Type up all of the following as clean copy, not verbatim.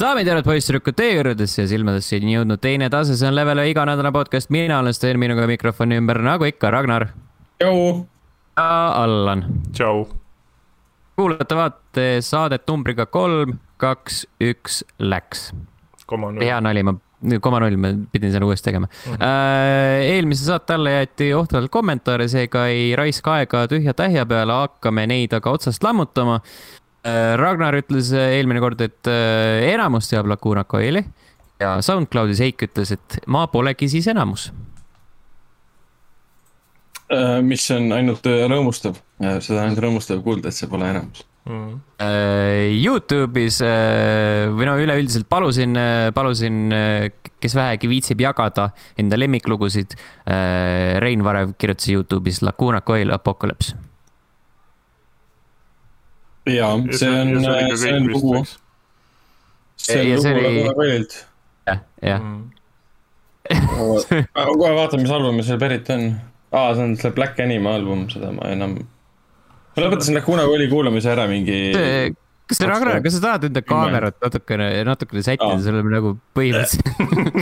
daamid ja poisssüdrukud teie kõrvadesse ja silmadesse on jõudnud teine tase, see on Level iganädala podcast, mina olen Sten, minuga mikrofoni ümber, nagu ikka, Ragnar. Tšau. Ja Allan. Tšau. Kuulate vaate saadet numbriga 3, 2, 1, läks. Hea nali, ma pidin selle uuesti tegema. Eelmise saate alla jäeti ohtralt kommentaare, seega ei raiska aega tühja tähja peale, hakkame neid aga otsast lammutama. Ragnar ütles eelmine kord, et enamus teab Lacuna Coili ja SoundCloudis Heik ütles, et ma polegi siis enamus. Mis on ainult rõõmustav. Seda ainult rõõmustav kuulda, et see pole enamus. YouTube'is või no üleüldiselt palusin, kes vähegi viitsib jagada enda lemmiklugusid. Rein Varev kirjutas YouTube'is Lacuna Coil Apocalypse. Jaa, see on lugu. See on lugu Lacuna Coililt. Jah. Kohe vaatame, mis albumi see pärit on. See on see Black Anima album, seda ma enam... Ma lõpetasin Lacuna Coili kuulamise ära mingi... Kas sa tahad enda kaamerat natukene sättida, sul on nagu põhimõtteliselt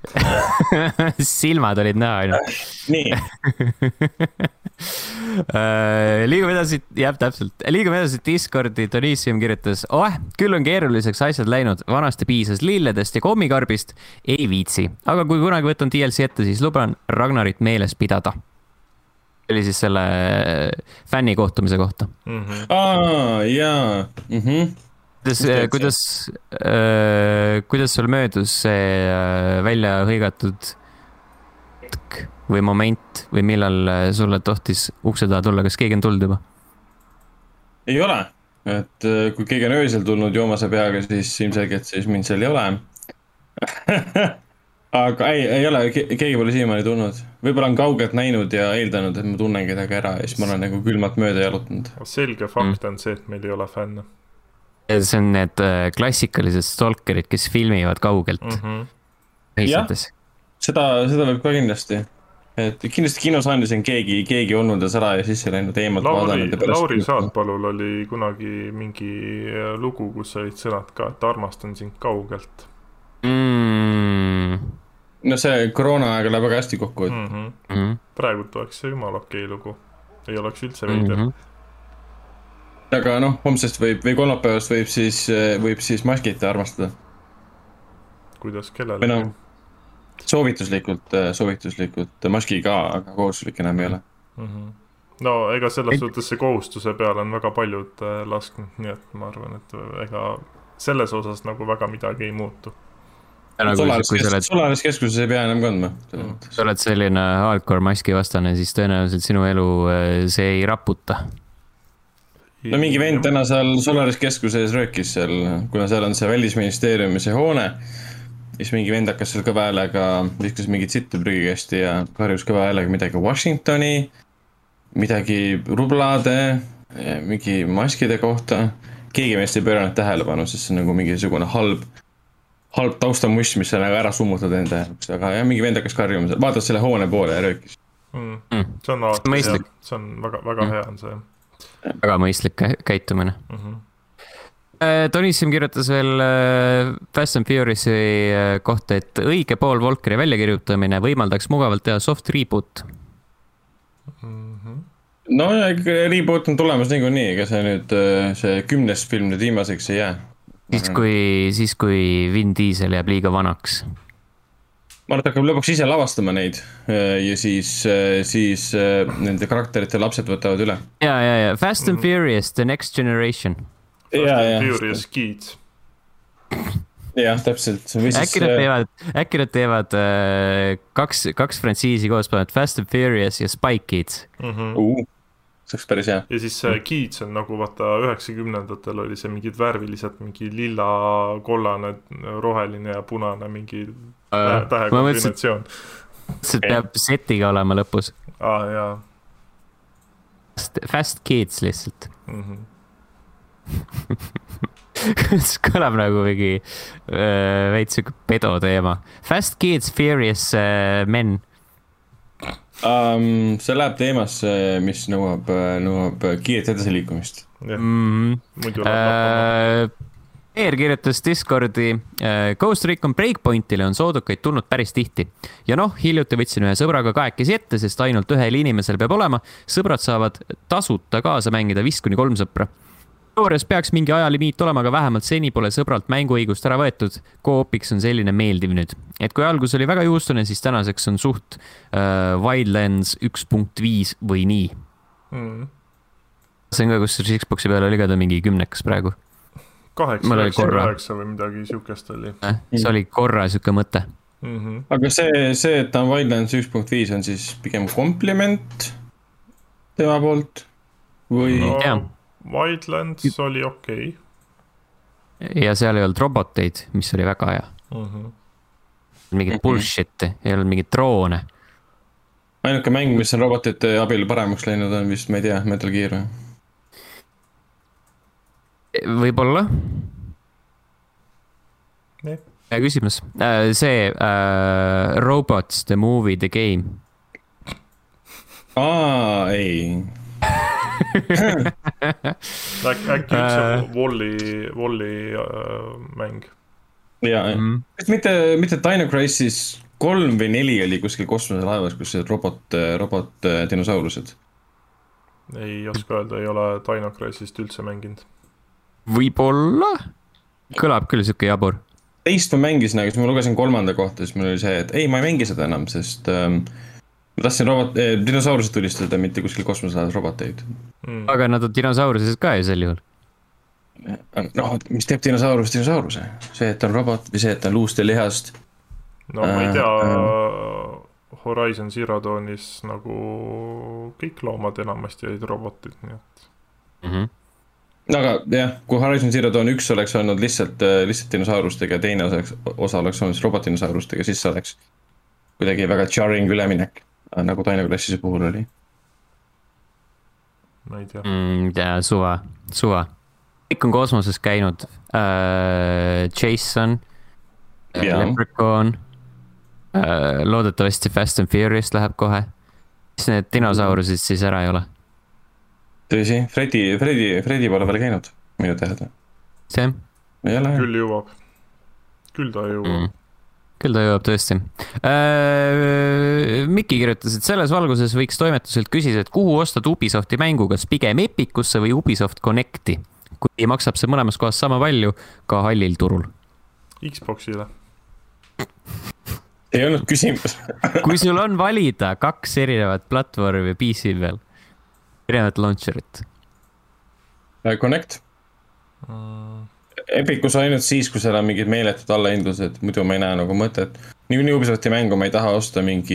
silmad olid näha ainult. Nii. Liigume edasi, jah, täpselt. Liigume edasi Discordi, Tonisium kirjutas, küll on keeruliseks asjad läinud, vanasti piisas lilledest ja kommikarbist, ei viitsi. Aga kui kunagi võtan DLC ette, siis luban Ragnarit meeles pidada. Oli siis selle fänni kohtumise kohta. Jaa. Kuidas sul möödus see välja hõigatud hetk või moment või millal sulle tohtis ukse taha tulla? Kas keegi on tulnud juba? Ei ole. Et kui keegi on öösel tulnud joomase peaga, siis ilmselgelt siis mind seal ei ole. Aga ei ole, keegi pole siiamaani tulnud. Võib-olla on kaugelt näinud ja eeldanud, et ma tunnen kedagi ära ja siis ma olen nagu külmalt mööda jalutanud. Selge fakt on see, et meil ei ole fänne. See on need klassikalised stalkerid, kes filmivad kaugelt. Jah, seda võib ka kindlasti. Et kindlasti kinosaanis on keegi olnud ja sära ja sisse läinud eemalt vaadanud. Lauri Saatpalul oli kunagi mingi lugu, kus olid sõnad ka, et armastan sind kaugelt. No see koroona aega läheb väga hästi kokku. Praegult oleks see jumal okei lugu. Ei oleks üldse veider. Aga homsest või kolmapäevast võib siis maskita armastada. Kuidas kellele? Soovituslikult maski ka, aga kohustuslik enam ei ole. No ega selles suhtes see kohustuse peale on väga paljud lasknud, nii et ma arvan, et ega selles osas nagu väga midagi ei muutu. Solaris keskuses ei pea enam kandma. Sa oled selline hardcore maski vastane, siis tõenäoliselt sinu elu see ei raputa. No mingi vend täna seal Solaris keskuses röökis seal, kuna seal on see välisministeeriumi see hoone, siis mingi vend hakkas seal kõva häälega, viskas mingit sittu prügikasti ja karjus kõva häälega midagi Washingtoni, midagi rublade, mingi maskide kohta. Keegi meist ei pööranud tähelepanu, sest see on nagu mingisugune halb taustamuss, mis on ära summutad enda jaoks, aga jah, mingi vend hakkas karjuma, vaatas selle hoone poole ja röökis. See on mõistlik. See on väga hea on see. Väga mõistlik käitumine. Tonisium kirjutas veel Fast and Furious'i kohta, et õige Paul Walkeri väljakirjutamine võimaldaks mugavalt teha soft reboot. No ja reboot on tulemas niikuinii, ega see nüüd see 10. film nüüd viimaseks ei jää. Siis kui Vin Diesel jääb liiga vanaks. Ma arvan, et hakkab lõpuks ise lavastama neid ja siis nende karakterite lapsed võtavad üle. Ja. Fast and Furious, The Next Generation. Fast and Furious Kids. Jah, täpselt. Äkki nad teevad kaks frantsiisi koos panevad Fast and Furious ja Spy Kids. Saaks päris hea. Ja siis Kids on nagu vaata 90-ndatel oli see mingid värvilised, mingi lilla, kollane, roheline ja punane mingi tähekombinatsioon. See peab setiga olema lõpus. Jaa. Fast Kids lihtsalt. See kõlab nagu mingi veits siuke pedo teema. Fast Kids, Furious Men. See läheb teemasse, mis nõuab kiiret edasi liikumist. Muidu läheb Eer kirjutas Discordi, Ghost Recon Breakpointile on soodukaid tulnud päris tihti. Ja noh, hiljuti võtsin ühe sõbraga kahekesi ette, sest ainult ühel inimesel peab olema. Sõbrad saavad tasuta kaasa mängida 5-3 sõpra. Teoorias peaks mingi ajalimiit olema, aga vähemalt seni pole sõbralt mänguõigust ära võetud. Koopiks on selline meeldiv nüüd. Et kui algus oli väga juustune, siis tänaseks on suht Wildlands 1.5 või nii. See on ka, kus Xboxi peal oli ka ta mingi 10 praegu. 8 või midagi siukest oli. See oli korra siuke mõte. Aga see, et ta on Wildlands 1.5 on siis pigem kompliment tema poolt või? No, Wildlands oli okei. Ja seal ei olnud roboteid, mis oli väga hea. Mingit bullshit, ei olnud mingit droone. Ainuke mäng, mis on robotite abil paremaks läinud on vist, ma ei tea, Metal Gear või? Võib-olla. Hea küsimus. See Robots, the movie, the game. Ei. Äkki üks Wall-E mäng. Jaa, mitte Dino Crisis 3 või 4 oli kuskil kosmoselaevas, kus robot dinosaurused. Ei oska öelda, ei ole Dino Crisis't üldse mänginud. Võib-olla? Kõlab küll siuke jabur. Teist ma mängisin, aga siis ma lugesin 3. kohta, siis mul oli see, et ei, ma ei mängi seda enam, sest ma tahtsin dinosaurused tulistada, mitte kuskil kosmoselaevas roboteid. Aga nad on dinosaurused ka ju sel juhul. No, mis teeb dinosauruse? See, et on robot või see, et on luust ja lihast. No ma ei tea, Horizon Zero Dawnis nagu kõik loomad enamasti olid robotid, nii et... Aga jah, kui Horizon Zero Dawn 1 oleks olnud lihtsalt dinosaurustega ja teine osa oleks olnud robotdinosaurustega, siis see oleks kuidagi väga jarring üleminek, nagu Dino Crisise puhul oli. Ma ei tea. Suva. Kõik on kosmoses käinud. Jason, Leprechaun, loodetavasti Fast and Furious läheb kohe. Mis need dinosaurusid siis ära ei ole? Tõsi, Freddy pole veel käinud minu teada. See? Küll jõuab. Küll ta jõuab tõesti. Mikki kirjutas, et selles valguses võiks toimetuselt küsida, et kuhu ostad Ubisofti mängu, kas pigem Epicusse või Ubisoft Connecti? Kui maksab see mõlemas kohas sama palju, ka hallil turul. Xboxile. Ei olnud küsimus. Kui sul on valida 2 erinevat platvormi PC peal, erinevat launcherit. Connect. Epicus ainult siis, kui seal on mingid meeletud allahindlused, muidu ma ei näe nagu mõtet. Nii Ubisofti mängu ma ei taha osta mingi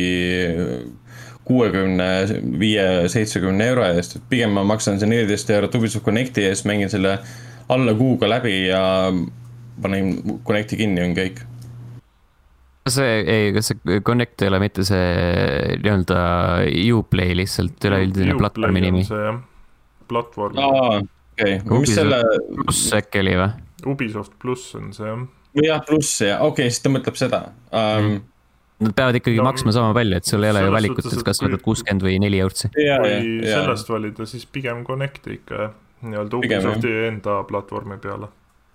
65-70 euro eest. Pigem ma maksan see 14 eurot Ubisoft Connecti eest, mängin selle alla kuuga läbi ja panen Connecti kinni on kõik. Kas see Connect ei ole mitte see nii-öelda Uplay lihtsalt üleüldine platvormi nimi? See platvorm. Okay. Plus äkki oli või? Ubisoft Plus on see. Jah, Plus, okei, siis ta mõtleb seda. Nad peavad ikkagi maksma sama palju, et sul ei ole ju valikut, et kas võtad 60 või 4 eurtsi. Kui sellest valida, siis pigem Connect ikka nii-öelda Ubisofti enda platvormi peale.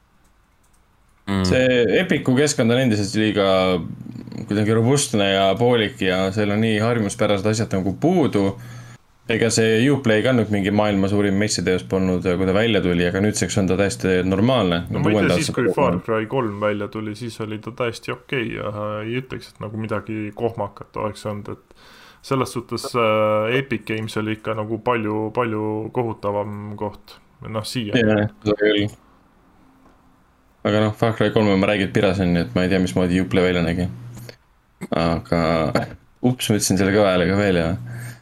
See Epicu keskkond on endiselt liiga kuidagi robustne ja poolik ja seal on nii harjumuspärased asjad nagu puudu. Ega see Uplay ka nüüd mingi maailma suurim messiteos polnud, kui ta välja tuli, aga nüüdseks on ta täiesti normaalne. No ma ei tea, siis kui Far Cry 3 välja tuli, siis oli ta täiesti okei ja ei ütleks, et nagu midagi kohmakat oleks olnud, et selles suhtes Epic Games oli ikka nagu palju kohutavam koht. Noh, siia. Aga noh, Far Cry 3 ma räägin pirasin, et ma ei tea, mismoodi Uplay välja nägi. Aga ups, ma ütlesin selle kõva häälega veel ja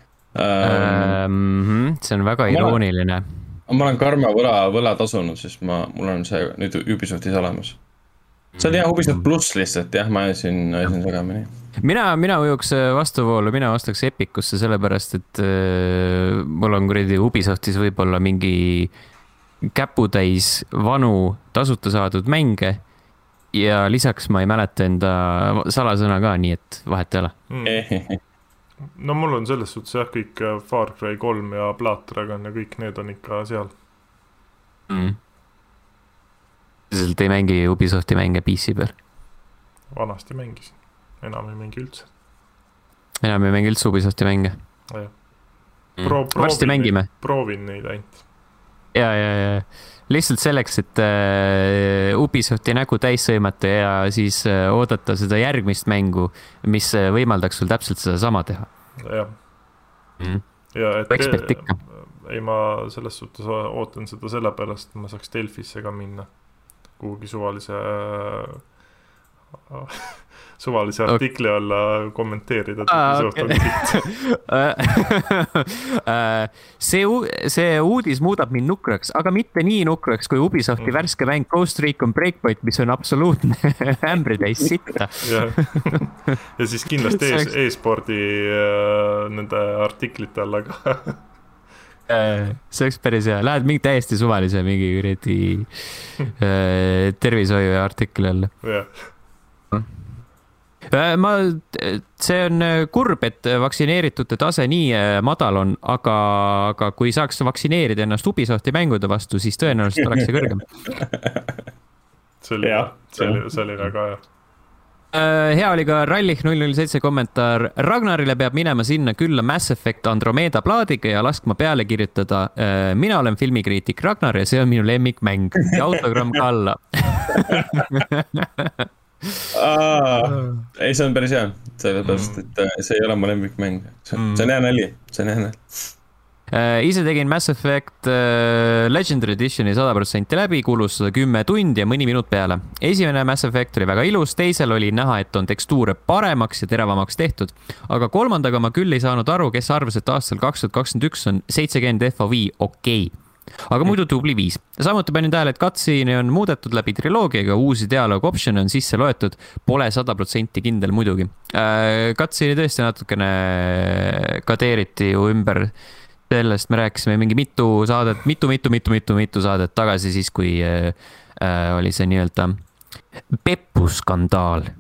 see on väga irooniline. Ma olen karma võla tasunud, sest mul on see nüüd Ubisoftis olemas. See on jah, Ubisoft Plus lihtsalt, jah, ma ajasin segamini. Mina ujuks vastuvoolu, mina ostaks Epicusse sellepärast, et mul on kuradi Ubisoftis võib-olla mingi käputäis vanu tasuta saadud mänge ja lisaks ma ei mäleta enda salasõna ka, nii et vahet ei ole. No mul on selles suhtes jah, kõik Far Cry 3 ja Blood Dragon ja kõik need on ikka seal. ei mängi Ubisofti mänge PC peal? Vanasti mängisin, enam ei mängi üldse. Enam ei mängi üldse Ubisofti mänge? Varsti mängime. Proovin neid ainult. Ja. Lihtsalt selleks, et Ubisofti nägu täis sõimata ja siis oodata seda järgmist mängu, mis võimaldaks sul täpselt seda sama teha. Jah. Ja ekspert ikka. Ei, ma selles suhtes ootan seda sellepärast, et ma saaks Delfisse ka minna kuhugi suvalise artikli alla kommenteerida. See uudis muudab mind nukraks, aga mitte nii nukraks kui Ubisofti värske mäng Ghost Recon Breakpoint, mis on absoluutne ämbritäis sitta. Ja siis kindlasti e-spordi nende artiklite alla ka. See oleks päris hea. Lähed mingi täiesti suvalise mingi tervishoiu artikli alla. Jah. See on kurb, et vaktsineeritute tase nii madal on, aga kui saaks vaktsineerida ennast Ubisofti mängude vastu, siis tõenäoliselt oleks see kõrgem. See oli väga hea. Hea oli ka Rallih 007 kommentaar. Ragnarile peab minema sinna külla Mass Effect Andromeda plaadiga ja laskma peale kirjutada. Mina olen filmikriitik Ragnar ja see on minu lemmikmäng. Ja autogramm ka alla. Ei, see on päris hea. Sellepärast, et see ei ole mu lemmikmäng. See on hea nali. Ise tegin Mass Effect Legendary Editioni 100% läbi, kulus 10 tundi ja mõni minut peale. Esimene Mass Effect oli väga ilus, teisel oli näha, et on tekstuure paremaks ja teravamaks tehtud. Aga kolmandaga ma küll ei saanud aru, kes arvas, et aastal 2021 on 70 FOV okei. Aga muidu tubli 5. Samuti panin tähele, et cutscene'i on muudetud läbi triloogiaga, uusi dialoog option on sisse loetud, pole 100% kindel muidugi. Cutscene'i tõesti natukene kadeeriti ju ümber. Sellest me rääkisime mingi mitu saadet tagasi siis, kui oli see nii-öelda peppuskandaal.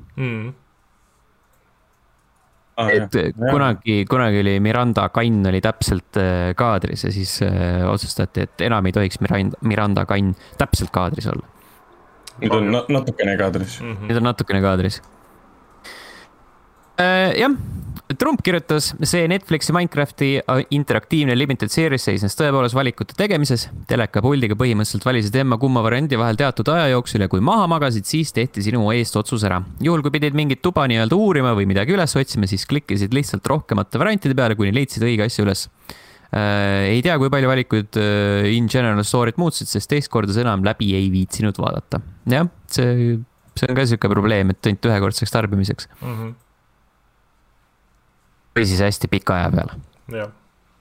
Et kunagi oli Miranda Kann oli täpselt kaadris ja siis otsustati, et enam ei tohiks Miranda Kann täpselt kaadris olla. Nüüd on natukene kaadris. Jah, Trump kirjutas, see Netflixi Minecrafti interaktiivne limited series seisnes tõepoolest valikute tegemises. Teleka puldiga põhimõtteliselt valisid emma kumma variandi vahel teatud aja jooksul ja kui maha magasid, siis tehti sinu eest otsus ära. Juhul kui pidid mingit tuba nii-öelda uurima või midagi üles otsima, siis klikkisid lihtsalt rohkemate variantide peale, kuni leidsid õige asja üles. Ei tea, kui palju valikuid in general story't muutsid, sest teist korda enam läbi ei viitsinud vaadata. Jah, see on ka siuke probleem, et ainult ühekordseks tarbimiseks. Või siis hästi pika aja peale. Jah.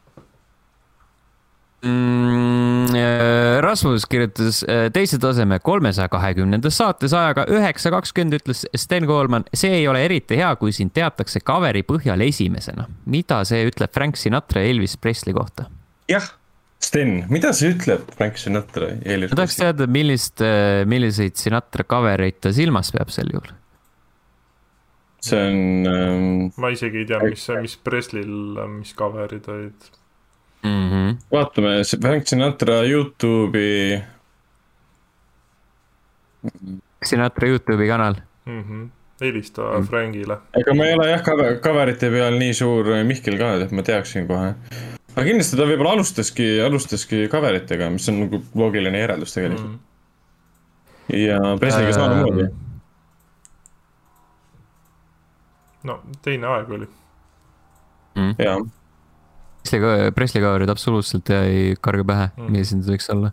Rasmus kirjutas teise taseme 320. saates ajaga 9.20 ütles Sten Koolman, see ei ole eriti hea, kui sind teatakse coveri põhjal esimesena. Mida see ütleb Frank Sinatra ja Elvis Presley kohta? Jah, Sten, mida see ütleb Frank Sinatra ja Elvis Presley? Ma tahaks teada, milliseid Sinatra covereid ta silmas peab sel juhul. See on... Ma isegi ei tea, mis Presley'l, mis coverid olid. Vaatame, Frank Sinatra YouTube'i... Sinatra YouTube'i kanal. Helista Frankile. Ega ma ei ole jah coverite peal nii suur Mihkel ka, et ma teaksin kohe. Aga kindlasti ta võib-olla alustaski coveritega, mis on nagu loogiline järeldus tegelikult. Ja Presley'ga samamoodi. No, teine aeg oli. Jaa. Presley coverid absoluutselt ei karga pähe, milles need võiks olla.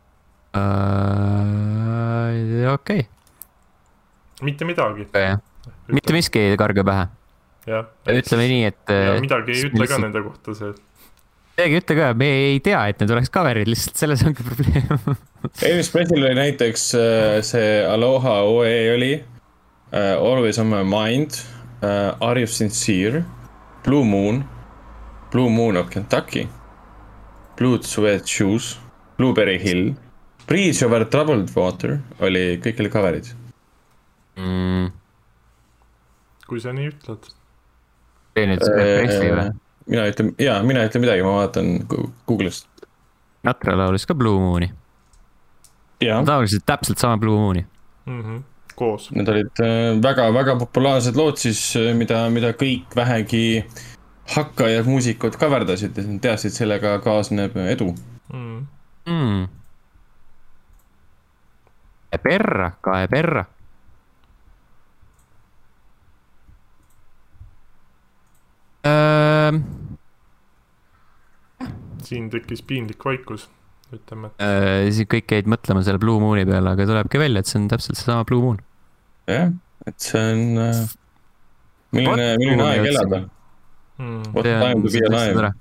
Okei. Mitte midagi. Mitte miski ei karga pähe. Ütleme nii, et... Midagi ei ütle ka nende kohta see. Midagi ütle ka, me ei tea, et need oleks coverid, lihtsalt selles ongi probleem. Elvis Presley oli näiteks see Aloha OE oli Always on my mind, Are you sincere, Blue Moon of Kentucky, Blue Sweat Shoes, Blueberry Hill, Bridge over Troubled Water kõik oli coverid. Kui sa nii ütled. Mina ütlen midagi, ma vaatan Google'ist. Natra laulis ka Blue Mooni. tavaliselt täpselt sama Blue Mooni koos. Need olid väga-väga populaarsed lood siis, mida kõik vähegi hakkajad muusikud kaverdasid ja teadsid, sellega kaasneb edu. Kae perra. Siin tekkis piinlik vaikus, ütleme. Siin kõik jäid mõtlema selle Blue Mooni peale, aga tulebki välja, et see on täpselt seesama Blue Moon. Jah, et see on milline aeg elada. What time to be alive.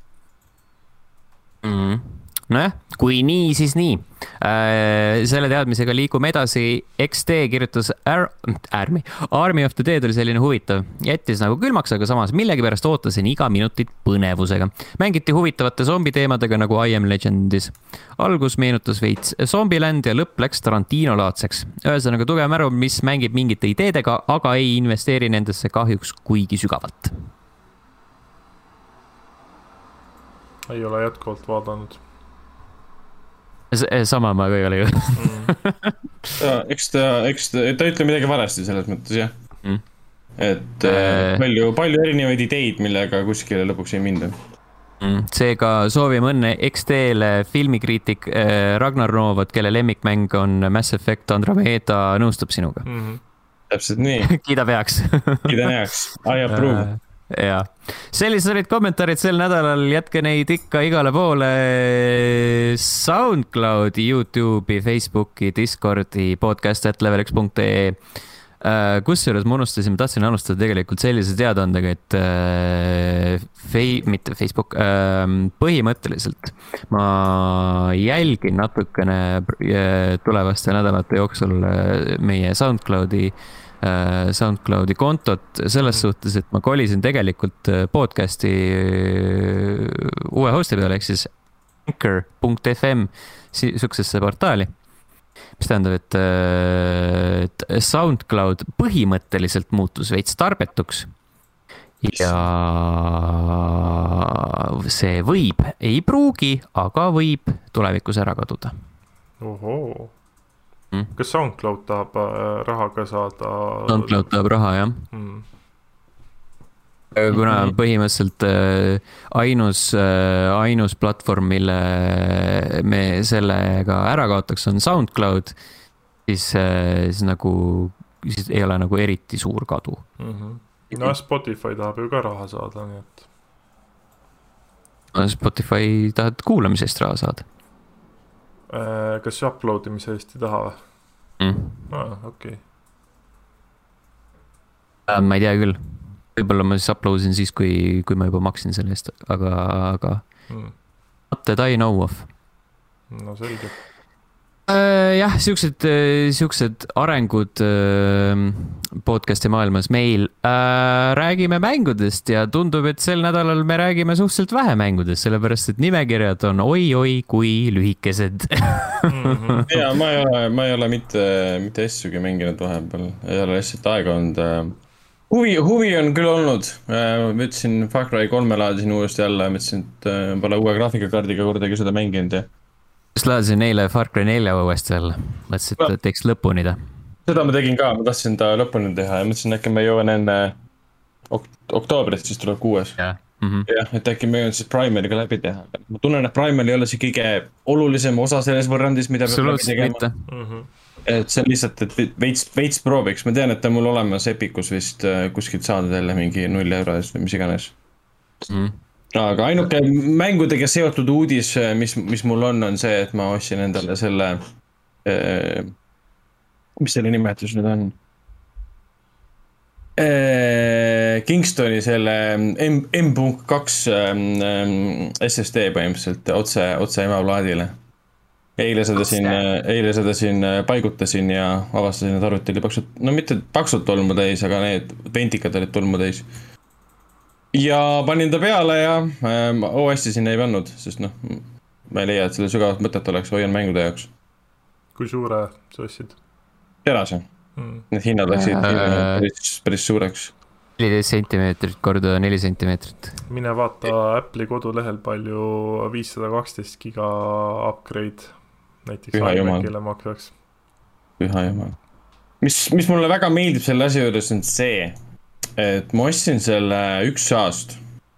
Nojah, kui nii, siis nii. Selle teadmisega liigume edasi. XD kirjutas Army of the Dead oli selline huvitav. Jättis nagu külmaks, aga samas millegipärast ootasin iga minutit põnevusega. Mängiti huvitavate zombiteemadega nagu I Am Legendis. Algus meenutas veits Zombieland ja lõpp läks Tarantino-laadseks. Ühesõnaga tugev märu, mis mängib mingite ideedega, aga ei investeeri nendesse kahjuks kuigi sügavalt. Ei ole jätkuvalt vaadanud. Sama ma kõige oli. Eks ta ütle midagi valesti selles mõttes, jah. Et palju erinevaid ideid, millega kuskile lõpuks ei minda. Seega soovime õnne XD-le filmikriitik Ragnar Novot, kelle lemmikmäng on Mass Effect Andromeda, nõustub sinuga. Täpselt nii. Kiida peaks. Kiida peaks. I approve. Ja. Sellised olid kommentaarid sel nädalal, jätke neid ikka igale poole SoundCloudi, YouTube'i, Facebooki, Discordi, podcast@levelx.ee. Kusjuures ma tahtsin alustada tegelikult sellise teadaandega, et mitte Facebook, põhimõtteliselt ma jälgin natukene tulevaste nädalate jooksul meie SoundCloudi kontot selles suhtes, et ma kolisin tegelikult podcasti uue hosti peale, ehk siis anchor.fm sihukesesse portaali, mis tähendab, et SoundCloud põhimõtteliselt muutus veits tarbetuks ja see võib, ei pruugi, aga võib tulevikus ära kaduda. Ohoo. Kas SoundCloud tahab raha ka saada? SoundCloud tahab raha, jah. Kuna põhimõtteliselt ainus platvorm, mille me sellega ära kaotaks, on SoundCloud, siis ei ole nagu eriti suur kadu. No Spotify tahab ju ka raha saada, nii et. Spotify tahab kuulamisest raha saada. Kas uploadimise eest ei taha või? Okei. Ma ei tea küll. Võib-olla ma siis uploadin siis, kui ma juba maksin selle eest, aga not that I know of. No selge. Jah, siuksed arengud podcasti maailmas meil. Räägime mängudest ja tundub, et sel nädalal me räägime suhteliselt vähe mängudest, sellepärast et nimekirjad on oi kui lühikesed. Ja ma ei ole mitte asjugi mänginud vahepeal, ei ole lihtsalt aega olnud. Huvi on küll olnud, ma ütlesin Far Cry 3 laadisin uuesti jälle, ma ütlesin, et pole uue graafikakaardiga kordagi seda mänginud ja kas laadisin eile Far Cry 4 uuesti jälle? Mõtlesin, et teeks lõpuni ta. Seda ma tegin ka, ma tahtsin ta lõpuni teha ja mõtlesin, äkki ma jõuan enne oktoobrist, siis tuleb 6. Jah, et äkki ma jõuan siis Primeriga läbi teha. Ma tunnen, et Primer ei ole see kõige olulisem osa selles võrrandis, mida peab läbi tegema. Et see on lihtsalt, et veits prooviks. Ma tean, et ta mul olemas Epicus vist kuskilt saada jälle mingi 0 euro eest või mis iganes. Aga ainuke mängudega seotud uudis, mis mul on see, et ma ostsin endale selle, mis selle nimetus nüüd on? Kingstoni selle M.2 SSD põhimõtteliselt otse emaplaadile. Eile seda siin paigutasin ja avastasin, et arvuti oli paksult, no mitte paksult tolmu täis, aga need ventikad olid tolmu täis. Ja panin ta peale ja OS-i sinna ei pannud, sest ma ei leia, et selle sügavat mõtet oleks, hoian mängude jaoks. Kui suure sa ostsid? Terase. Need hinnad läksid päris suureks. 14 cm korda 4 cm. Mine vaata Apple'i kodulehel palju 512 giga upgrade näiteks iMacile maksaks. Püha jumal. Mis mulle väga meeldib selle asja juures on see, et ma ostsin selle 1 aast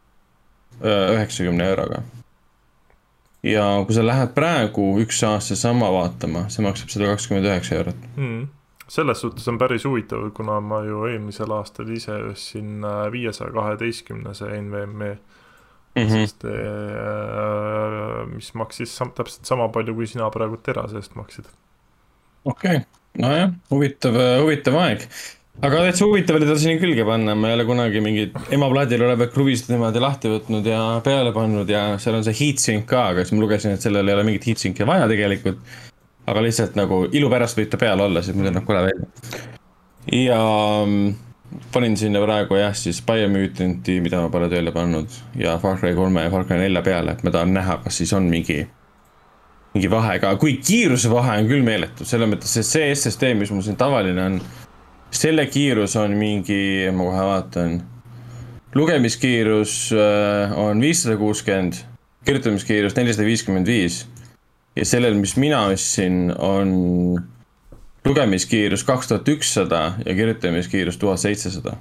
90 euroga. Ja kui sa lähed praegu 1 aasta sama vaatama, see maksab 129 eurot. Selles suhtes on päris huvitav, kuna ma ju eelmisel aastal ise ostsin 512 NVMe, sest mis maksis täpselt sama palju, kui sina praegu terasest maksid. Okei, nojah, huvitav aeg. Aga täitsa huvitav oli tal siin külge panna, ma ei ole kunagi mingid emaplaadil olevad kruvisid niimoodi lahti võtnud ja peale pannud ja seal on see heatsink ka, aga siis ma lugesin, et sellel ei ole mingit heatsinki vaja tegelikult. Aga lihtsalt nagu ilu pärast võib ta peal olla, siis muidu näeb kole välja. Ja panin sinna praegu siis Biomutanti, mida ma pole tööle pannud ja Far Cry 3 ja Far Cry 4 peale, et ma tahan näha, kas siis on mingi vahe, aga kui kiiruse vahe on küll meeletu, selle mõttes, et see SSD, mis mul siin tavaline on, selle kiirus on mingi, ma kohe vaatan, lugemiskiirus on 560, kirjutamiskiirus 455 ja sellel, mis mina ostsin, on lugemiskiirus 2100 ja kirjutamiskiirus 1700.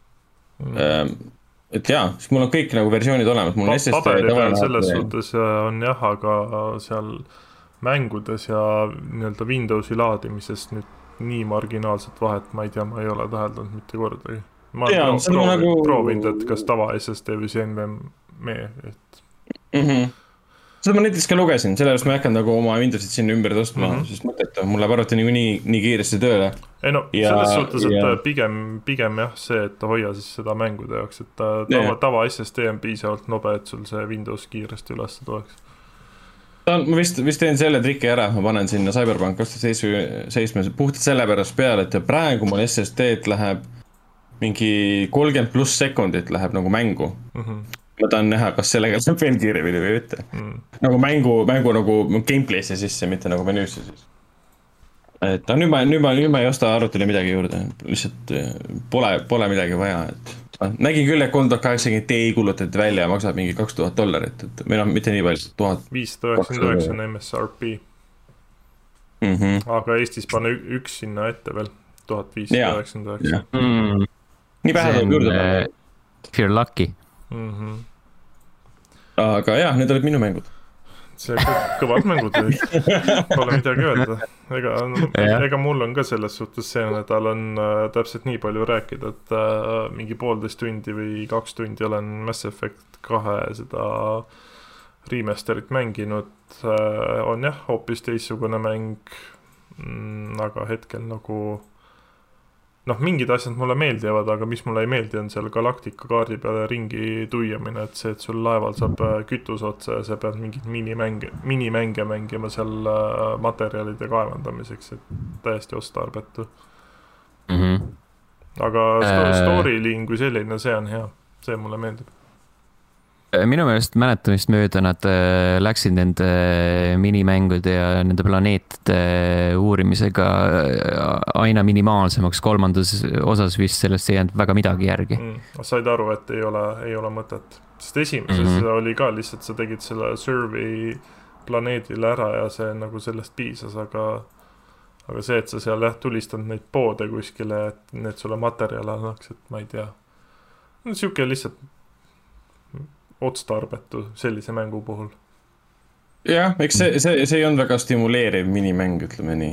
Et jaa, siis mul on kõik nagu versioonid olemas. Paberi peal selles suhtes on jah, aga seal mängudes ja nii-öelda Windowsi laadimisest nüüd nii marginaalset vahet, ma ei tea, ma ei ole täheldanud mitte kordagi. Ma olen proovinud, et kas tava SSD või see NVMe, et... Seda ma näiteks ka lugesin, sellepärast ma ei hakanud nagu oma Windowsit sinna ümber tõstma, sest mõteta, mulle arvati nii kiiresti tööle. Ei no, selles suhtes, et pigem jah see, et hoia siis seda mängude jaoks, et tava SSD on piisavalt nobe, et sul see Windows kiiresti üles tuleks. Ma vist teen selle triki ära, ma panen sinna Cyberpunk 2077 puhtalt selle pärast peale, et praegu mul SSD-d läheb mingi 30 plus sekundit läheb nagu mängu. Ma tahan näha, kas sellega saab veel kiiremini või mitte. Nagu mängu nagu gameplay'sse sisse, mitte nagu menüüsse siis. Et nüüd ma ei osta arvutile midagi juurde, lihtsalt pole midagi vaja, et nägin küll, et 3080 Ti kulutati välja ja maksab mingi $2000, et meil on mitte nii palju, 599 on MSRP. Aga Eestis pane üks sinna ette veel, 1599. Nii pähe tuleb juurde panna. If you're lucky. Aga jah, need olid minu mängud. See kõvad mängud pole midagi öelda. Ega mul on ka selles suhtes see nädal on täpselt nii palju rääkida, et mingi 1,5 tundi või 2 tundi olen Mass Effect 2 seda remasterit mänginud. On jah, hoopis teissugune mäng, aga hetkel nagu mingid asjad mulle meeldivad, aga mis mulle ei meeldi on seal Galactica kaardi peale ringi tuiamine, et see, et sul laeval saab kütus otsa ja sa pead mingid minimänge mängima seal materjalide kaevandamiseks, et täiesti otstarbetu. Aga storyline kui selline, see on hea, see mulle meeldib. Minu meelest mäletamist mööda nad läksid nende minimängude ja nende planeetide uurimisega aina minimaalsemaks, 3. osas vist sellest ei jäänud väga midagi järgi. Said aru, et ei ole mõtet. Sest esimeses oli ka lihtsalt, sa tegid selle survey planeedile ära ja see nagu sellest piisas, aga see, et sa seal tulistad neid poode kuskile, et need sulle materjale annaks, et ma ei tea. Siuke lihtsalt otstarbetu sellise mängu puhul. Jah, eks see ei on väga stimuleeriv minimäng, ütleme nii.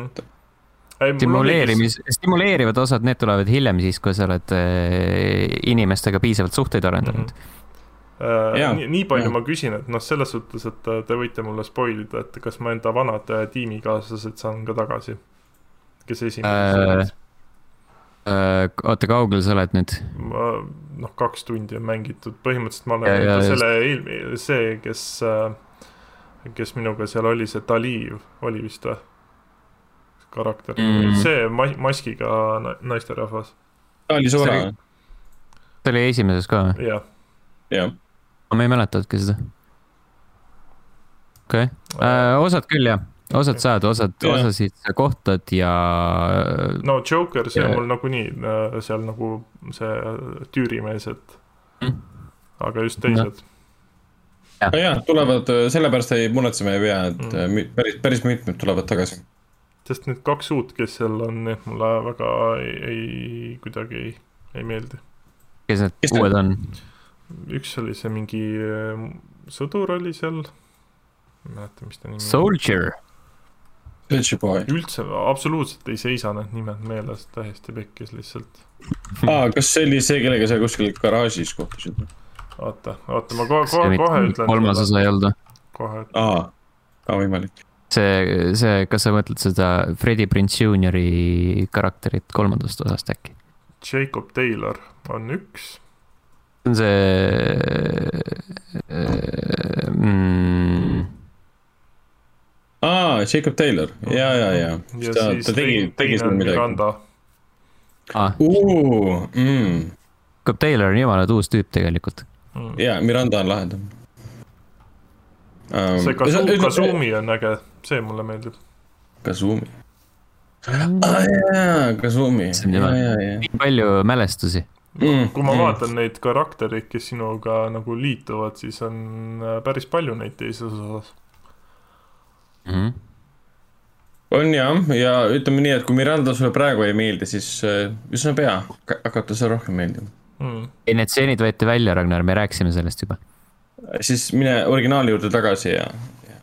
Stimuleerivad osad, need tulevad hiljem siis, kui sa oled inimestega piisavalt suhteid arendanud. Nii palju ma küsin, et selles suhtes, et te võite mulle spoilida, et kas ma enda vanad tiimikaaslased saan ka tagasi, kes esimesed oota, kaugel sa oled nüüd? 2 tundi on mängitud. Põhimõtteliselt ma olen see, kes minuga seal oli, see Taliv oli vist või? Karakter. See maskiga naisterahvas. Ta oli suura. Ta oli esimeses ka või? Jah. Ma ei mäletadki seda. Okei. Osad küll, jah. Osad saad, osasid kohtad ja... No Joker, see on mul nagu nii, seal nagu see tüürimees, et... Aga just teised. jah, tulevad, sellepärast ei muretsema ei pea, et päris mitmed tulevad tagasi. Sest need 2 uut, kes seal on, need mulle väga kuidagi ei meeldi. Kes need uued on? Üks oli see mingi sõdur oli seal. Ei mäleta, mis ta nimi. Soldier. Üldse absoluutselt ei seisa need nimed meeles, täiesti pekkis lihtsalt. Kas see oli see, kellega sa kuskil garaažis kohtusid? Oota, ma kohe ütlen. 3. osa ei olnud. Kohe. Võimalik. See, kas sa mõtled seda Freddie Prinze Juniori karakterit 3. osast äkki? Jacob Taylor on üks. On see... Jacob Taylor, ja. Ja siis teine Miranda. Jacob Taylor on jumala uus tüüp tegelikult. Ja, Miranda on lahedam. See Kazumi on äge, see mulle meeldib. Kazumi. Jaa, Kazumi. Nii palju mälestusi. Kui ma vaatan neid karakterid, kes sinuga nagu liituvad, siis on päris palju neid teises osas. On ja ütleme nii, et kui Miranda sulle praegu ei meeldi, siis üsna pea hakata see rohkem meeldima. Ei, need seenid võeti välja, Ragnar, me rääkisime sellest juba. Siis mine originaali juurde tagasi ja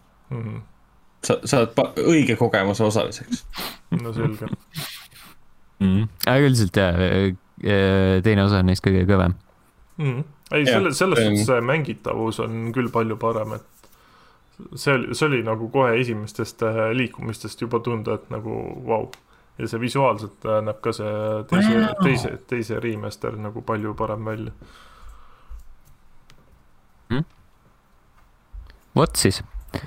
saad õige kogemuse osaliseks. No selge. Aga üldiselt teine osa on neist kõige kõvem. Ei, selles suhtes mängitavus on küll palju parem, et see oli nagu kohe esimestest liikumistest juba tunda, et nagu vau. Ja see visuaalselt näeb ka see teise remaster nagu palju parem välja. Vot siis.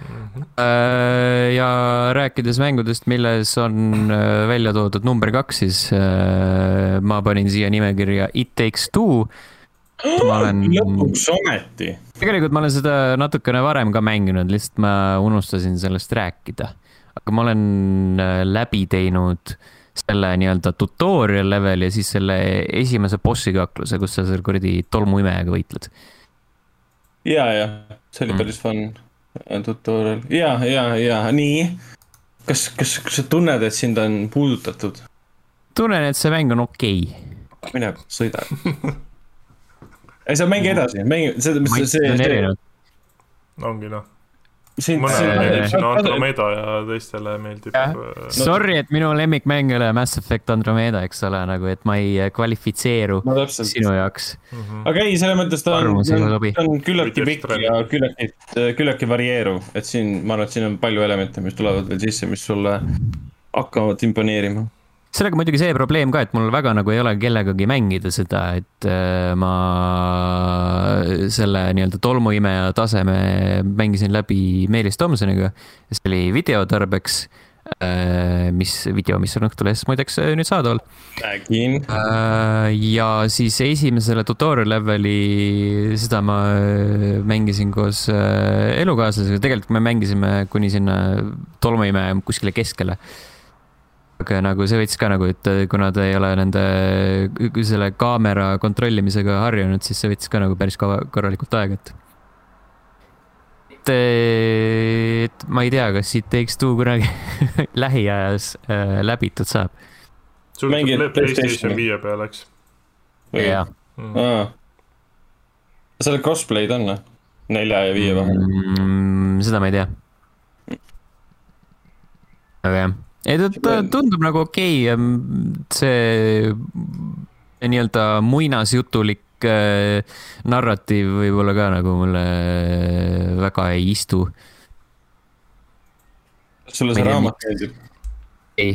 Ja rääkides mängudest, milles on välja toodud number 2, siis ma panin siia nimekirja It Takes Two. Lõpuks ometi. Tegelikult ma olen seda natukene varem ka mänginud, lihtsalt ma unustasin sellest rääkida. Aga ma olen läbi teinud selle nii-öelda tutorial level ja siis selle esimese bossi kakluse, kus sa seal kuradi tolmuimejaga võitled. Ja, see oli päris fun tutorial. Ja, nii. Kas sa tunned, et sind on puudutatud? Tunnen, et see mäng on okei. Mine sõida. Ei, sa mängi edasi. Ongi Mõnele meeldib siin Andromeda ja teistele meeldib... Sorry, et minu lemmikmäng ole Mass Effect Andromeda, eks ole, nagu, et ma ei kvalifitseeru sinu jaoks. Aga ei, selle mõttes ta on küllaltki pikk ja küllaltki varieeruv. Et siin, ma arvan, et siin on palju elemente, mis tulevad veel sisse, mis sulle hakkavad imponeerima. Sellega muidugi see probleem ka, et mul väga nagu ei ole kellegagi mängida seda, et ma selle nii-öelda tolmuimeja taseme mängisin läbi Meelis Tomsoniga. See oli videotarbeks, mis on Õhtulehes muideks nüüd saadaval. Nägin. Ja siis esimesele tutorial leveli seda ma mängisin koos elukaaslasega. Tegelikult me mängisime kuni sinna tolmuimeja kuskile keskele. Aga nagu see võiks ka nagu, et kuna ta ei ole nende selle kaamera kontrollimisega harjunud, siis see võiks ka nagu päris korralikult aega, et ma ei tea, kas It Takes Two kunagi lähiajas läbitud saab. Sul PlayStation 5 peal, eks? Jaa. Selle crossplay'd on, 4 ja 5 vahel? Seda ma ei tea. Aga jah. Ei, ta tundub nagu okei. See nii-öelda muinasjutulik narratiiv võib-olla ka nagu mulle väga ei istu. Sulle see raamat meeldib? Ei.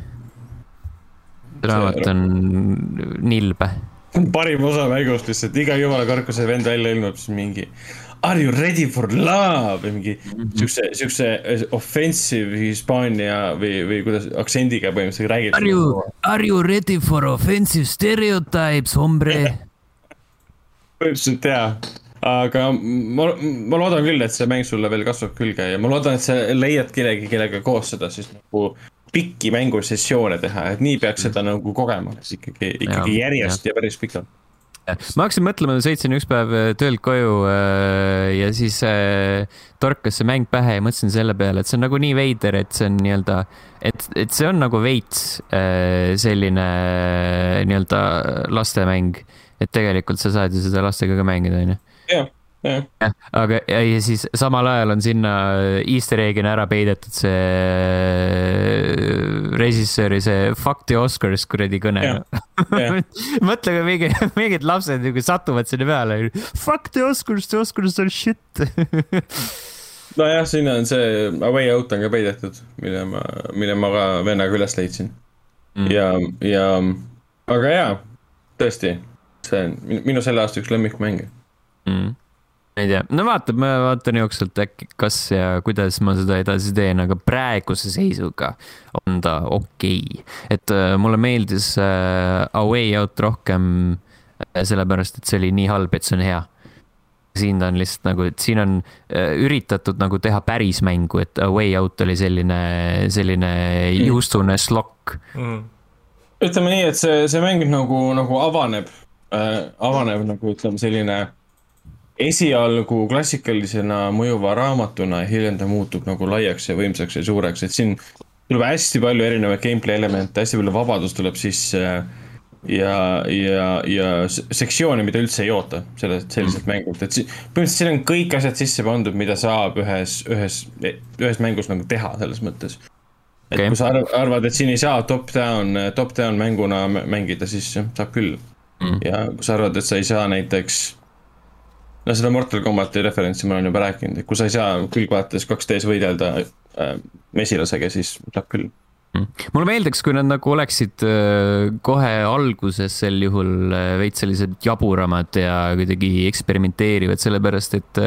Raamat on nilbe. Parim osa mängust lihtsalt, iga jumala karkuse vend välja ilmub siis mingi Are you ready for love? Või mingi siukse offensive Hispaania või kuidas aktsendiga põhimõtteliselt räägib. Are you ready for offensive stereotypes, hombre? Põhimõtteliselt jaa. Aga ma loodan küll, et see mäng sulle veel kasvab külge ja ma loodan, et sa leiad kellega koos seda siis nagu pikki mängusessioone teha, et nii peaks seda nagu kogema ikkagi järjest ja päris pikalt. ma hakkasin mõtlema, sõitsin üks päev töölt koju ja siis torkas see mäng pähe ja mõtlesin selle peale, et see on nagu nii veider, et see on nii-öelda, et see on nagu veits selline nii-öelda lastemäng, et tegelikult sa saad ju seda lastega ka mängida, on ju. Jah. Aga ja siis samal ajal on sinna easter egg'ina ära peidetud see režissööri see Fuck the Oscars kuradi kõne. Mõtle, kui mingid lapsed nagu satuvad sinna peale. Fuck the Oscars are shit. Nojah, siin on see A Way Out on ka peidetud, mille ma ka vennaga üles leidsin. Aga jaa, tõesti, see on minu selle aasta üks lemmikmänge. Ei tea, no ma vaatan jooksvalt äkki kas ja kuidas ma seda edasi teen, aga praeguse seisuga on ta okei. Et mulle meeldis A Way Out rohkem sellepärast, et see oli nii halb, et see on hea. Siin ta on lihtsalt nagu, et siin on üritatud nagu teha päris mängu, et A Way Out oli selline juustune slokk. Ütleme nii, et see mäng nagu avaneb nagu ütleme selline esialgu klassikalisena mõjuva raamatuna ja hiljem ta muutub nagu laiaks ja võimsaks ja suureks, et siin tuleb hästi palju erinevaid gameplay elemente, hästi palju vabadust tuleb sisse ja sektsioone, mida üldse ei oota selliselt mängult, et põhimõtteliselt siin on kõik asjad sisse pandud, mida saab ühes mängus nagu teha selles mõttes. Et kui sa arvad, et siin ei saa top-down mänguna mängida, siis saab küll. Ja kui sa arvad, et sa ei saa näiteks seda Mortal Kombati referentsi ma olen juba rääkinud, et kui sa ei saa külgvaates 2D's võidelda mesilasega, siis saab küll. Mulle meeldiks, kui nad nagu oleksid kohe alguses sel juhul veits sellised jaburamad ja kuidagi eksperimenteerivad, sellepärast et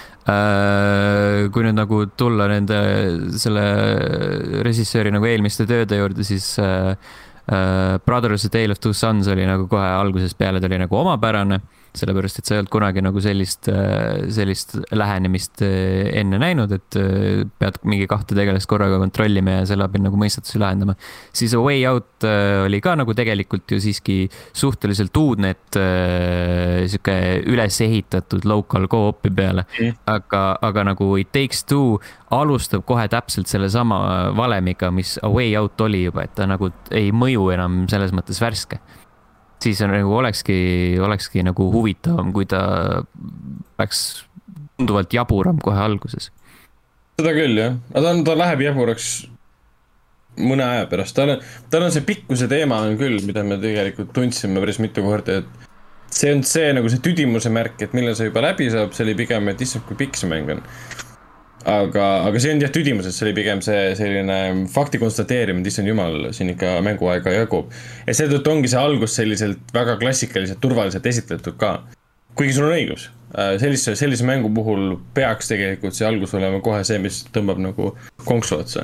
kui nüüd nagu tulla selle režissööri nagu eelmiste tööde juurde, siis Brothers A Tale of Two Sons oli nagu kohe algusest peale, ta oli nagu omapärane, sellepärast, et sa ei olnud kunagi nagu sellist lähenemist enne näinud, et pead mingi 2 tegelast korraga kontrollima ja selle abil nagu mõistatusi lahendama. Siis A Way Out oli ka nagu tegelikult ju siiski suhteliselt uudne, et siuke üles ehitatud local co-op'i peale, aga nagu It Takes Two alustab kohe täpselt selle sama valemiga, mis A Way Out oli juba, et ta nagu ei mõju enam selles mõttes värske. Siis on nagu olekski nagu huvitavam, kui ta läks tunduvalt jaburam kohe alguses. Seda küll, jah. Aga ta läheb jaburaks mõne aja pärast. Tal on see pikkuse teema on küll, mida me tegelikult tundsime päris mitu korda, et see on see nagu see tüdimuse märk, et millal see juba läbi saab, see oli pigem, et issand, kui pikk see mäng on. Aga see on jah tüdimuses, see oli pigem selline fakti konstateerimine, issand jumal, siin ikka mänguaega jagub. Ja seetõttu ongi see algus selliselt väga klassikaliselt, turvaliselt esitletud ka. Kuigi sul on õigus, sellise mängu puhul peaks tegelikult see algus olema kohe see, mis tõmbab nagu konksu otsa.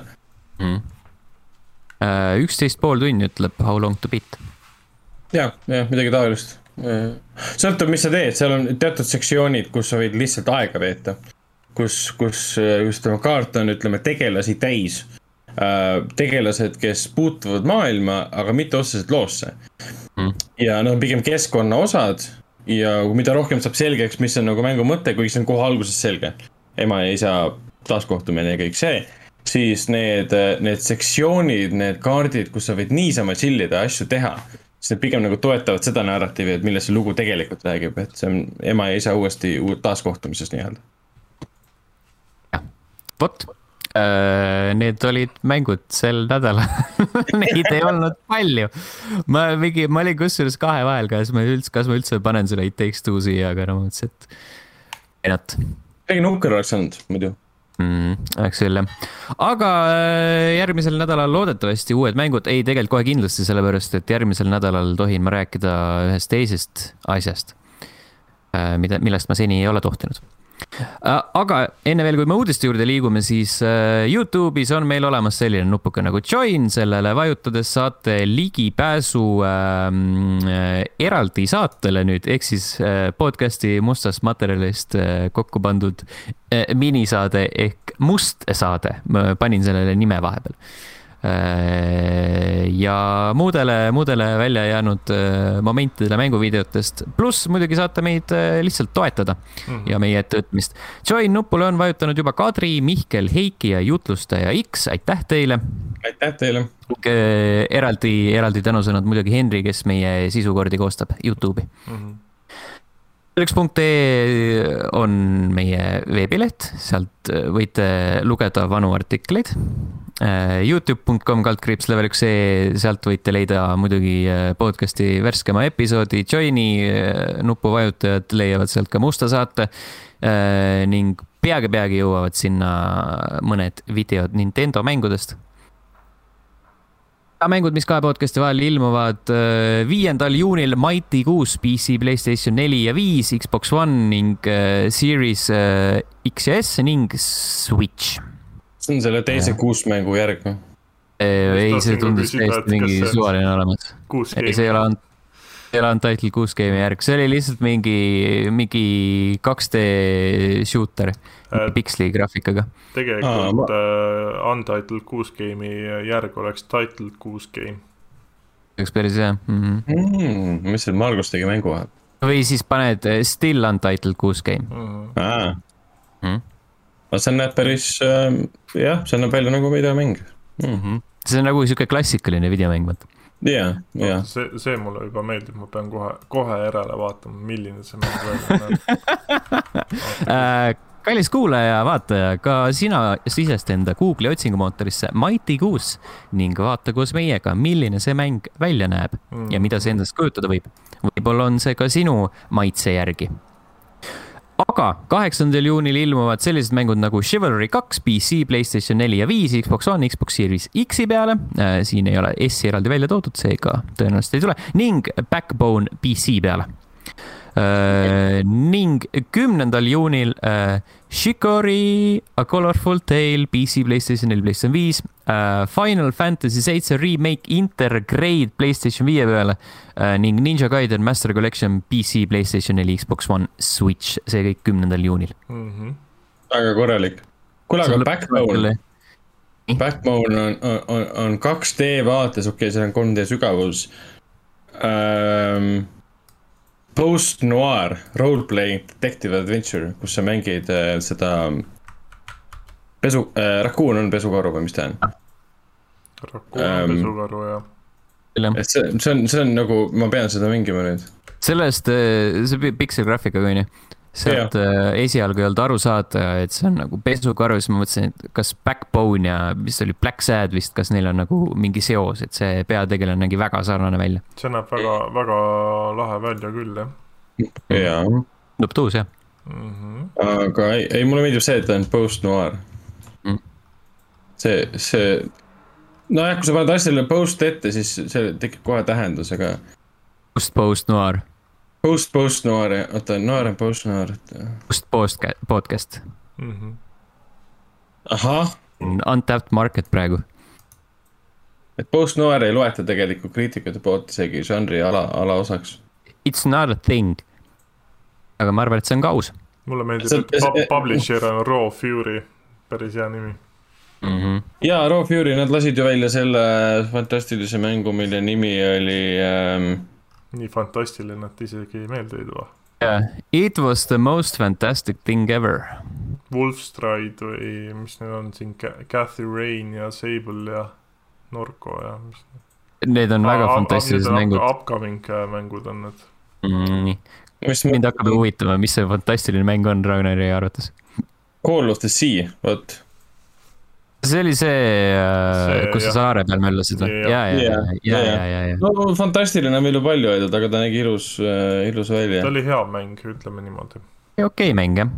11,5 tunni ütleb How Long To Beat. Jah, midagi taolist. Sõltub, mis sa teed, seal on teatud sektsioonid, kus sa võid lihtsalt aega veeta. Kus kaart on, ütleme, tegelasi täis. Tegelased, kes puutuvad maailma, aga mitte otseselt loosse. Ja nad on pigem keskkonna osad ja mida rohkem saab selgeks, mis on nagu mängu mõte, kuigi see on kohe alguses selge. Ema ja isa taaskohtumine ja kõik see. Siis need sektsioonid, need kaardid, kus sa võid niisama chillida asju teha, siis need pigem nagu toetavad seda narratiivi, et milles see lugu tegelikult räägib, et see on ema ja isa uuesti taaskohtumises nii-öelda. Vot, need olid mängud sel nädalal. Neid ei olnud palju. Ma olin kusjuures 2 vahel, kas ma üldse panen selle It Takes Two siia, aga no mõtlesin, et ennat. Kõige nukker oleks olnud, muidu. Oleks küll, jah. Aga järgmisel nädalal loodetavasti uued mängud, ei tegelikult kohe kindlasti, sellepärast, et järgmisel nädalal tohin ma rääkida ühest teisest asjast, millest ma seni ei ole tohtinud. Aga enne veel, kui me uudiste juurde liigume, siis YouTube'is on meil olemas selline nupuke nagu Join, sellele vajutades saate ligipääsu eraldi saatele nüüd, ehk siis podcasti mustast materjalist kokku pandud minisaade ehk must saade, ma panin sellele nime vahepeal. ja muudele välja jäänud momentidele mänguvideotest, pluss muidugi saate meid lihtsalt toetada ja meie ettevõtmist. Join nupule on vajutanud juba Kadri, Mihkel, Heiki ja jutlustaja X, aitäh teile! Aitäh teile! Eraldi tänusõnad muidugi Henri, kes meie sisukordi koostab YouTube'i. Lex.ee on meie veebileht, sealt võite lugeda vanu artikleid. youtube.com/level1, sealt võite leida muidugi podcasti värskema episoodi. Joini nupu vajutajad leiavad sealt ka musta saate ning peagi jõuavad sinna mõned videod Nintendo mängudest. Mängud, mis kahe podcasti vahel ilmuvad 5. juunil Mighty 6 PC, PlayStation 4 ja 5, Xbox One ning Series X ja S ning Switch. See on selle teise 6 mängu järg, või? Ei, see tundus täiesti mingi suvaline olemas. Ei, see ei ole Untitled 6 game'i järg, see oli lihtsalt mingi 2D shooter piksli graafikaga. Tegelikult Untitled 6 game'i järg oleks Titled 6 game. Üks päris hea. Mis see Margus tegi mängu vahel? Või siis paned Still Untitled 6 game. See näeb päris, see näeb välja nagu videomäng. See on nagu siuke klassikaline videomäng, mõte. Ja. See mulle juba meeldib, ma pean kohe järele vaatama, milline see mäng välja näeb. Kallis kuulaja, vaataja, ka sina sisest enda Google'i otsingumootorisse Mighty 6 ning vaata koos meiega, milline see mäng välja näeb ja mida see endast kujutada võib. Võib-olla on see ka sinu maitse järgi. Aga 8. juunil ilmuvad sellised mängud nagu Chivalry 2, PC, PlayStation 4 ja 5, Xbox One, Xbox Series X-i peale. Siin ei ole S-i eraldi välja toodud, seega tõenäoliselt ei tule. Ning Backbone PC peale. Ning 10. juunil Shikori, A Colorful Tale, PC, PlayStation 4, PlayStation 5, Final Fantasy 7 Remake Intergrade PlayStation 5 peale ning Ninja Gaiden Master Collection PC, PlayStation 4, Xbox One, Switch, see kõik 10. juunil. Väga korralik. Kuule, aga Backbone on 2D vaates, see on 3D sügavus. Post-noir, roleplay, detective adventure, kus sa mängid seda Raccoon on pesukaru või mis ta on? Raccoon on pesukaru, jah. See on nagu, ma pean seda mängima nüüd. Sellest, see pixel graafikaga on ju. Sealt esialgu ei olnud aru saada, et see on nagu pesukaru, siis ma mõtlesin, et kas Backbone ja mis oli Black Sad vist, kas neil on nagu mingi seos, et see peategelane nägi väga sarnane välja. See näeb väga lahe välja küll, jah. Jaa. Nuptuus, jah. Aga ei, mulle meeldib see, et ta on post-noir. See nojah, kui sa paned asjale post ette, siis see tekib kohe tähendus, aga Post-noir. Post-noir, oota, noir on post-noir. Post-podcast. Ahah. Untapped market praegu. Et post-noir ei loeta tegelikult kriitikute poolt isegi žanri alaosaks. It's not a thing. Aga ma arvan, et see on ka aus. Mulle meeldib, et publisher on Raw Fury. Päris hea nimi. Jaa, Raw Fury, nad lasid ju välja selle fantastilise mängu, mille nimi oli... Nii fantastiline, et isegi ei meelde ei tuua. Yeah, it was the most fantastic thing ever. Wolfstride või mis need on siin, Cathy Rain ja Sable ja Norco ja mis... Need on väga fantastilised mängud. Upcoming mängud on need. Mind hakkab huvitama, mis see fantastiline mäng on Ragnari arvates. Call of the Sea, võt. See oli see, kus sa saare peal möllasid või? Ja. No fantastiline on meil ju palju öeldud, aga ta nägi ilus välja. Ta oli hea mäng, ütleme niimoodi. Okei mäng, jah.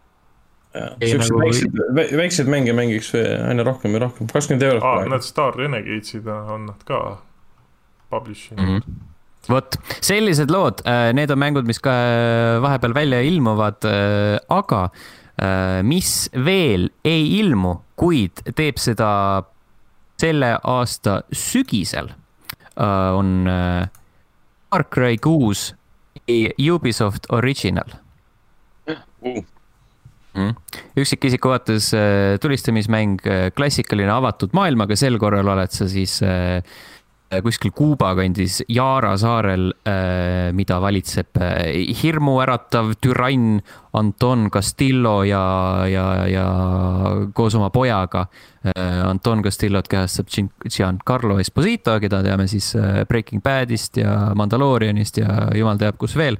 Väiksed mänge mängiks aina rohkem ja rohkem. 20 €. Need Star Renegadesid on nad ka publishing. Vot, sellised lood, need on mängud, mis ka vahepeal välja ilmuvad, aga mis veel ei ilmu, kuid teeb seda selle aasta sügisel, on Far Cry 6 Ubisoft Original. Üksikisiku vaates tulistamismäng, klassikaline avatud maailmaga, sel korral oled sa siis kuskil Kuuba kandis Jaara saarel, mida valitseb hirmuäratav türann Anton Castillo ja koos oma pojaga. Anton Castillot kehastab Giancarlo Esposito, keda teame siis Breaking Badist ja Mandalorianist ja jumal teab kus veel.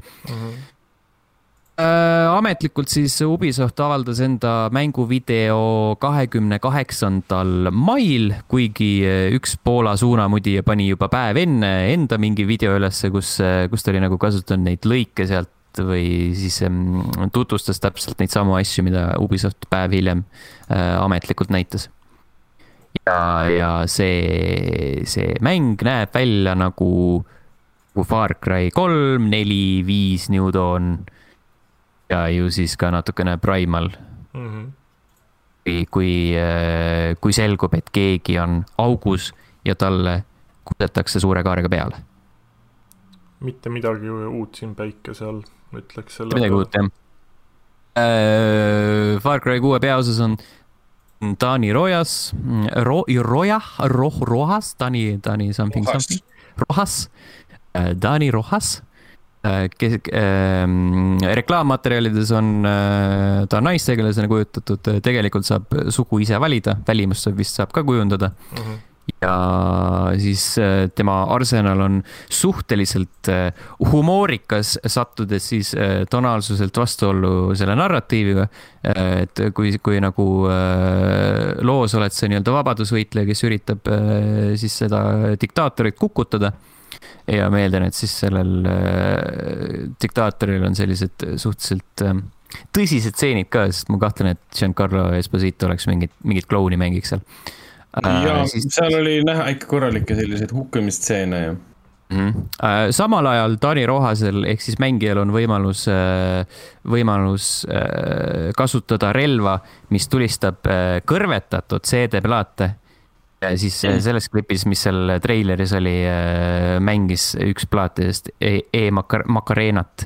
Ametlikult siis Ubisoft avaldas enda mänguvideo 28. mail, kuigi üks Poola suunamudija pani juba päev enne enda mingi video ülesse, kus ta oli nagu kasutanud neid lõike sealt või siis tutvustas täpselt neid samu asju, mida Ubisoft päev hiljem ametlikult näitas. Ja see mäng näeb välja nagu Far Cry 3, 4, 5 New Dawn ja ju siis ka natukene Primal. Kui selgub, et keegi on augus ja talle kutetakse suure kaarega peale. Mitte midagi uut siin päike seal, ütleks selle. Midagi uut, jah. Far Cry 6 peaosas on Dani Rojas, Dani something, Dani Rojas. Reklaammateriaalides on ta naistegelasena kujutatud, tegelikult saab sugu ise valida, välimust vist saab ka kujundada. Ja siis tema arsenal on suhteliselt humoorikas, sattudes siis tonaalsuselt vastuollu selle narratiiviga, et kui nagu loos oled see nii-öelda vabadusvõitleja, kes üritab siis seda diktaatorit kukutada. Ja meeldan, et siis sellel diktaatoril on sellised suhteliselt tõsised stseenid ka, sest ma kahtlen, et Giancarlo Esposito oleks mingit klouni mängiks seal. Seal oli näha ikka korralikke selliseid hukkamistseene. Samal ajal Dani Rohasel ehk siis mängijal on võimalus kasutada relva, mis tulistab kõrvetatud CD-plaate. Ja siis selles klipis, mis seal treileris oli, mängis üks plaatidest Macarenat.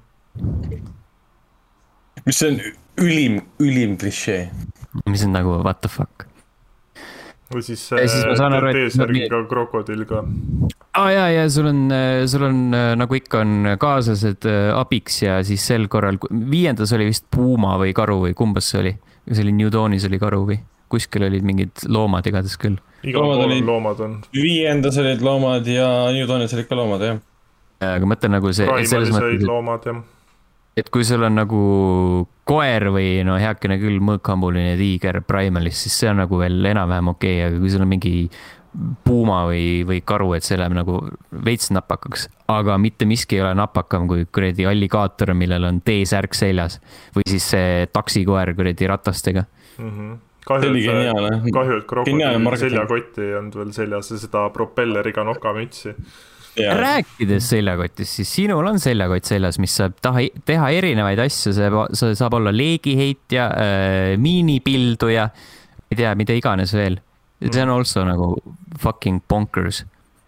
Mis on ülim klišee. Mis on nagu what the fuck. Või siis T-särgiga krokodill ka. Ja sul on nagu ikka on kaaslased abiks ja siis sel korral 5. oli vist puuma või karu või kumbas see oli? See oli New Dawnis oli karu või? Kuskil olid mingid loomad igades küll. Igal pool loomad on. 5. olid loomad ja New Dawnis olid ka loomad, jah. Aga mõtlen nagu see... Primalis olid loomad, jah. Et kui sul on nagu koer või heakene küll mõõkhambuline tiiger Primalis, siis see on nagu veel enam-vähem okei, aga kui sul on mingi puuma või karu, et see läheb nagu veits napakaks, aga mitte miski ei ole napakam kui kuredi alligaator, millel on T-särk seljas või siis see taksikoer kuredi ratastega. Kahju, et krokodil seljakotti ei olnud veel seljas ja seda propelleriga nokamütsi. Rääkides seljakotist, siis sinul on seljakott seljas, mis saab teha erinevaid asju, see saab olla leegiheitja, miinipilduja, ei tea, mida iganes veel. See on also nagu fucking bonkers.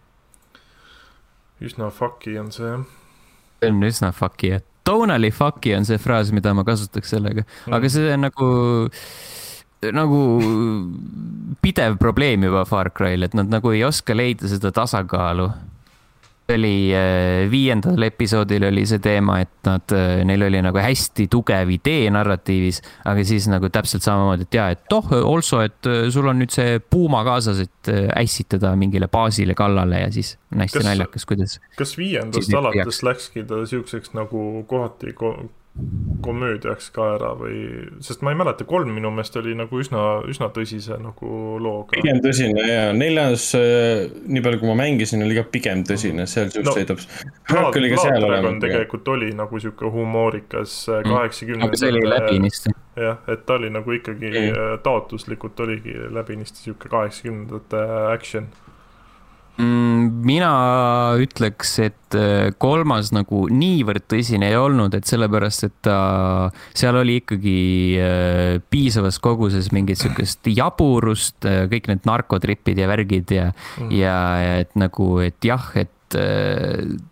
Üsna fucky on see. See on üsna fucky, ja tonally fucky on see fraas, mida ma kasutaks sellega, aga see on nagu pidev probleem juba Far Cry'l, et nad nagu ei oska leida seda tasakaalu. Oli 5. episoodil oli see teema, et neil oli nagu hästi tugev idee narratiivis, aga siis nagu täpselt samamoodi, et et also, et sul on nüüd see puuma kaasas, et ässitada mingile baasile kallale ja siis on hästi naljakas, kuidas. Kas 5. alates läkski ta siukseks nagu kohati komöödiaks ka ära või, sest ma ei mäleta, 3 minu meelest oli nagu üsna tõsise nagu looga. Pigem tõsine ja 4. nii palju kui ma mängisin oli ka pigem tõsine, seal sõidab. Dragon tegelikult oli nagu siuke humoorikas 80. Aga see oli läbinisti. Jah, et ta oli nagu ikkagi taotluslikult oligi läbinisti siuke 80. action. Mina ütleks, et 3. nagu niivõrd tõsine ei olnud, et sellepärast, et seal oli ikkagi piisavas koguses mingit sükest jaburust, kõik need narkotripid ja värgid ja et nagu, et jah, et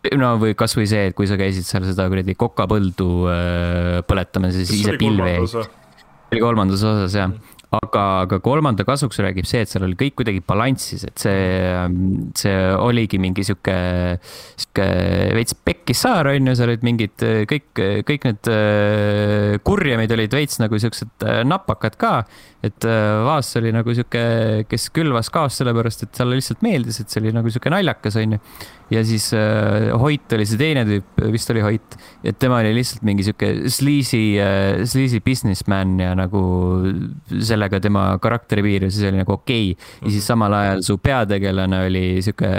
no või kasvõi see, et kui sa käisid seal seda kuradi kokapõldu põletamas ja siis ise pilve oli kolmandas osas jah. Aga kolmanda kasuks räägib see, et seal oli kõik kuidagi balanssis, et see oligi mingi sihuke veits pekkis saar, on ju, seal olid mingid, kõik need kurjamid olid veits nagu siuksed napakad ka, et Vaas oli nagu sihuke, kes külvas kaost sellepärast, et talle lihtsalt meeldis, et see oli nagu sihuke naljakas, on ju. Ja siis Hoyt oli see teine tüüp, vist oli Hoyt, et tema oli lihtsalt mingi sihuke sleazy businessman ja nagu sellega tema karakteri piir ja siis oli nagu okei. Ja siis samal ajal su peategelane oli sihuke